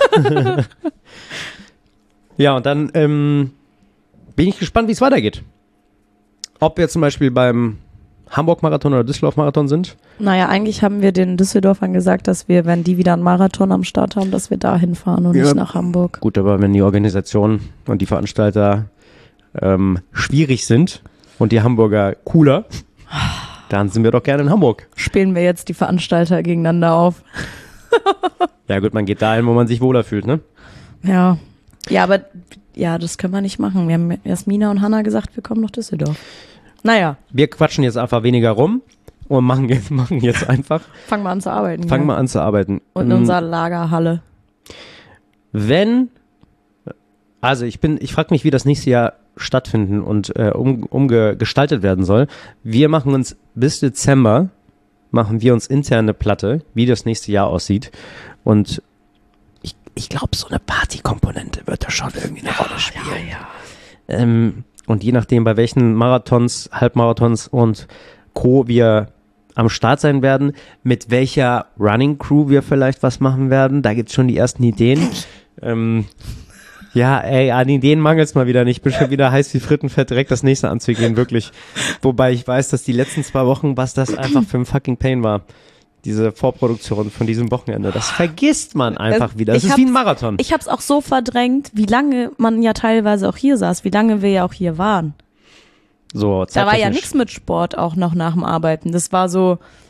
Speaker 3: Ja, und dann ähm, bin ich gespannt, wie es weitergeht. Ob wir zum Beispiel beim Hamburg-Marathon oder Düsseldorf-Marathon sind.
Speaker 2: Naja, eigentlich haben wir den Düsseldorfern gesagt, dass wir, wenn die wieder einen Marathon am Start haben, dass wir da hinfahren und
Speaker 3: Ja.
Speaker 2: nicht nach Hamburg.
Speaker 3: Gut, aber wenn die Organisation und die Veranstalter ähm, schwierig sind und die Hamburger cooler, dann sind wir doch gerne in Hamburg.
Speaker 2: Spielen wir jetzt die Veranstalter gegeneinander auf.
Speaker 3: Ja gut, man geht dahin, wo man sich wohler fühlt, ne?
Speaker 2: Ja. Ja, aber ja, das können wir nicht machen. Wir haben Jasmina und Hanna gesagt, wir kommen nach Düsseldorf. Naja,
Speaker 3: Wir quatschen jetzt einfach weniger rum und machen jetzt, machen jetzt einfach,
Speaker 2: fangen wir an zu arbeiten.
Speaker 3: fangen
Speaker 2: ja.
Speaker 3: mal an zu arbeiten.
Speaker 2: Und in
Speaker 3: Ähm,
Speaker 2: unserer Lagerhalle.
Speaker 3: Wenn, also ich bin, ich frage mich, wie das nächste Jahr stattfinden und äh, um, umgestaltet werden soll. Wir machen uns bis Dezember, machen wir uns intern eine Platte, wie das nächste Jahr aussieht. Und ich, ich glaube, so eine Partykomponente wird da schon irgendwie eine Rolle spielen. Ähm, und je nachdem, bei welchen Marathons, Halbmarathons und Co. wir am Start sein werden, mit welcher Running Crew wir vielleicht was machen werden, da gibt's schon die ersten Ideen. ähm, ja, ey, an Ideen mangelt's mal wieder nicht. Bin schon wieder heiß wie Frittenfett, direkt das nächste anzugehen, wirklich. Wobei ich weiß, dass die letzten zwei Wochen, was das einfach für ein fucking Pain war. Diese Vorproduktion von diesem Wochenende. Das vergisst man einfach wieder. Das
Speaker 2: ich
Speaker 3: ist wie ein
Speaker 2: hab's-
Speaker 3: Marathon.
Speaker 2: Ich habe es auch so verdrängt, wie lange man ja teilweise auch hier saß, wie lange wir ja auch hier waren.
Speaker 3: So,
Speaker 2: Da war ja
Speaker 3: zeittechnisch.
Speaker 2: nichts mit Sport auch noch nach dem Arbeiten. Das war so,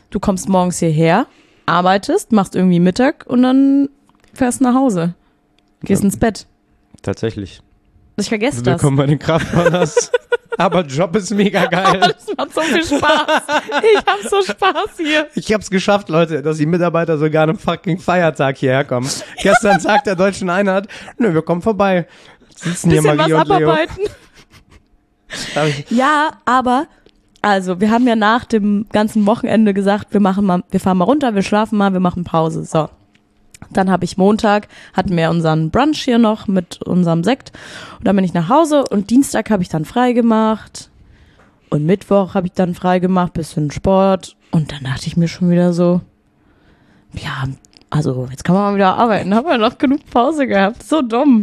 Speaker 2: du kommst morgens hierher, arbeitest, machst irgendwie Mittag und dann fährst nach Hause. Gehst
Speaker 3: Ja.
Speaker 2: ins Bett.
Speaker 3: Tatsächlich.
Speaker 2: Ich vergesse das.
Speaker 3: Willkommen bei den Kraftballers. Aber Job ist mega geil.
Speaker 2: Das macht so viel Spaß. Ich hab so Spaß hier.
Speaker 3: Ich hab's geschafft, Leute, dass die Mitarbeiter sogar an einem fucking Feiertag hierher kommen. Gestern Tag der Deutschen Einheit. Nö, wir kommen vorbei. Sitzen hier
Speaker 2: Bisschen
Speaker 3: Marie
Speaker 2: was
Speaker 3: und Leo.
Speaker 2: abarbeiten.
Speaker 3: Da hab ich-
Speaker 2: Ja, aber, also, wir haben ja nach dem ganzen Wochenende gesagt, wir machen mal, wir fahren mal runter, wir schlafen mal, wir machen Pause. So. Dann habe ich Montag, hatten wir unseren Brunch hier noch mit unserem Sekt. Und dann bin ich nach Hause und Dienstag habe ich dann frei gemacht. Und Mittwoch habe ich dann frei gemacht, bisschen Sport. Und dann dachte ich mir schon wieder so, ja, also jetzt kann man mal wieder arbeiten. Haben wir noch genug Pause gehabt. So dumm.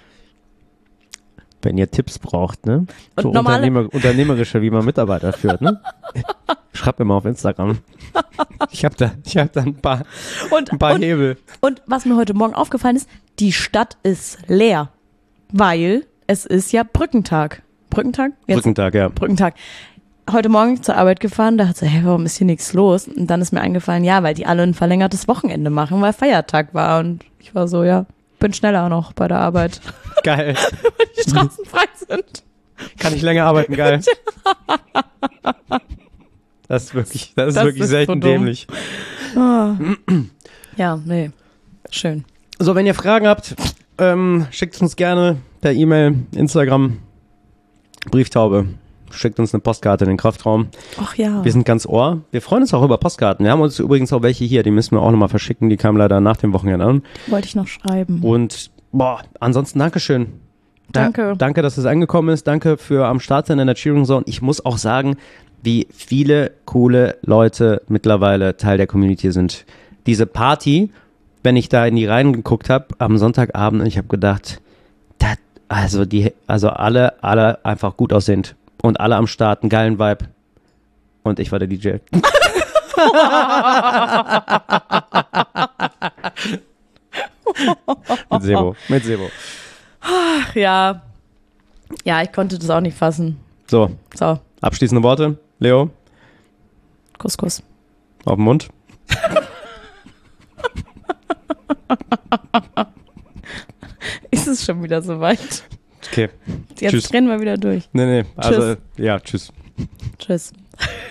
Speaker 3: Wenn ihr Tipps braucht, ne?
Speaker 2: Und
Speaker 3: So
Speaker 2: normale-
Speaker 3: Unternehmer, unternehmerische, wie man Mitarbeiter führt, ne? Schreibt mir mal auf Instagram. Ich hab da, ich hab da ein paar,
Speaker 2: Und,
Speaker 3: ein paar
Speaker 2: und,
Speaker 3: Hebel.
Speaker 2: und was mir heute Morgen aufgefallen ist, die Stadt ist leer. Weil es ist ja Brückentag. Brückentag? Jetzt
Speaker 3: Brückentag, ja.
Speaker 2: Brückentag. Heute Morgen zur Arbeit gefahren, da hat so, hä, warum ist hier nichts los? Und dann ist mir eingefallen, ja, weil die alle ein verlängertes Wochenende machen, weil Feiertag war. Und ich war so, ja, bin schneller noch bei der Arbeit,
Speaker 3: Geil.
Speaker 2: weil die Straßen frei sind.
Speaker 3: Kann ich länger arbeiten, geil. Das ist wirklich, das ist
Speaker 2: Das
Speaker 3: wirklich
Speaker 2: ist so
Speaker 3: selten
Speaker 2: dumm.
Speaker 3: dämlich.
Speaker 2: Ja, nee, schön.
Speaker 3: So, wenn ihr Fragen habt, ähm, schickt uns gerne per E-Mail, Instagram, Brieftaube. Schickt uns eine Postkarte in den Kraftraum.
Speaker 2: Ach ja.
Speaker 3: Wir sind ganz ohr. Wir freuen uns auch über Postkarten. Wir haben uns übrigens auch welche hier, die müssen wir auch nochmal verschicken. Die kamen leider nach dem Wochenende an.
Speaker 2: Wollte ich noch schreiben.
Speaker 3: Und boah, ansonsten Dankeschön. Da,
Speaker 2: Danke.
Speaker 3: Danke, dass es angekommen ist. Danke für am Start sein in der Cheering Zone. Ich muss auch sagen, wie viele coole Leute mittlerweile Teil der Community sind. Diese Party, wenn ich da in die Reihen geguckt habe, am Sonntagabend, und ich habe gedacht, dat, also die, also alle, alle einfach gut aussehend. Und alle am Start, einen geilen Vibe. Und ich war der D J. Mit Sebo. Mit Sebo.
Speaker 2: Ach ja. Ja, ich konnte das auch nicht fassen.
Speaker 3: So,
Speaker 2: So,
Speaker 3: abschließende Worte. Leo,
Speaker 2: Kuss, Kuss.
Speaker 3: auf den Mund.
Speaker 2: Ist es schon wieder soweit?
Speaker 3: Okay.
Speaker 2: Jetzt
Speaker 3: Tschüss.
Speaker 2: drehen wir wieder durch.
Speaker 3: Nee, nee. Also, ja, tschüss.
Speaker 2: Tschüss.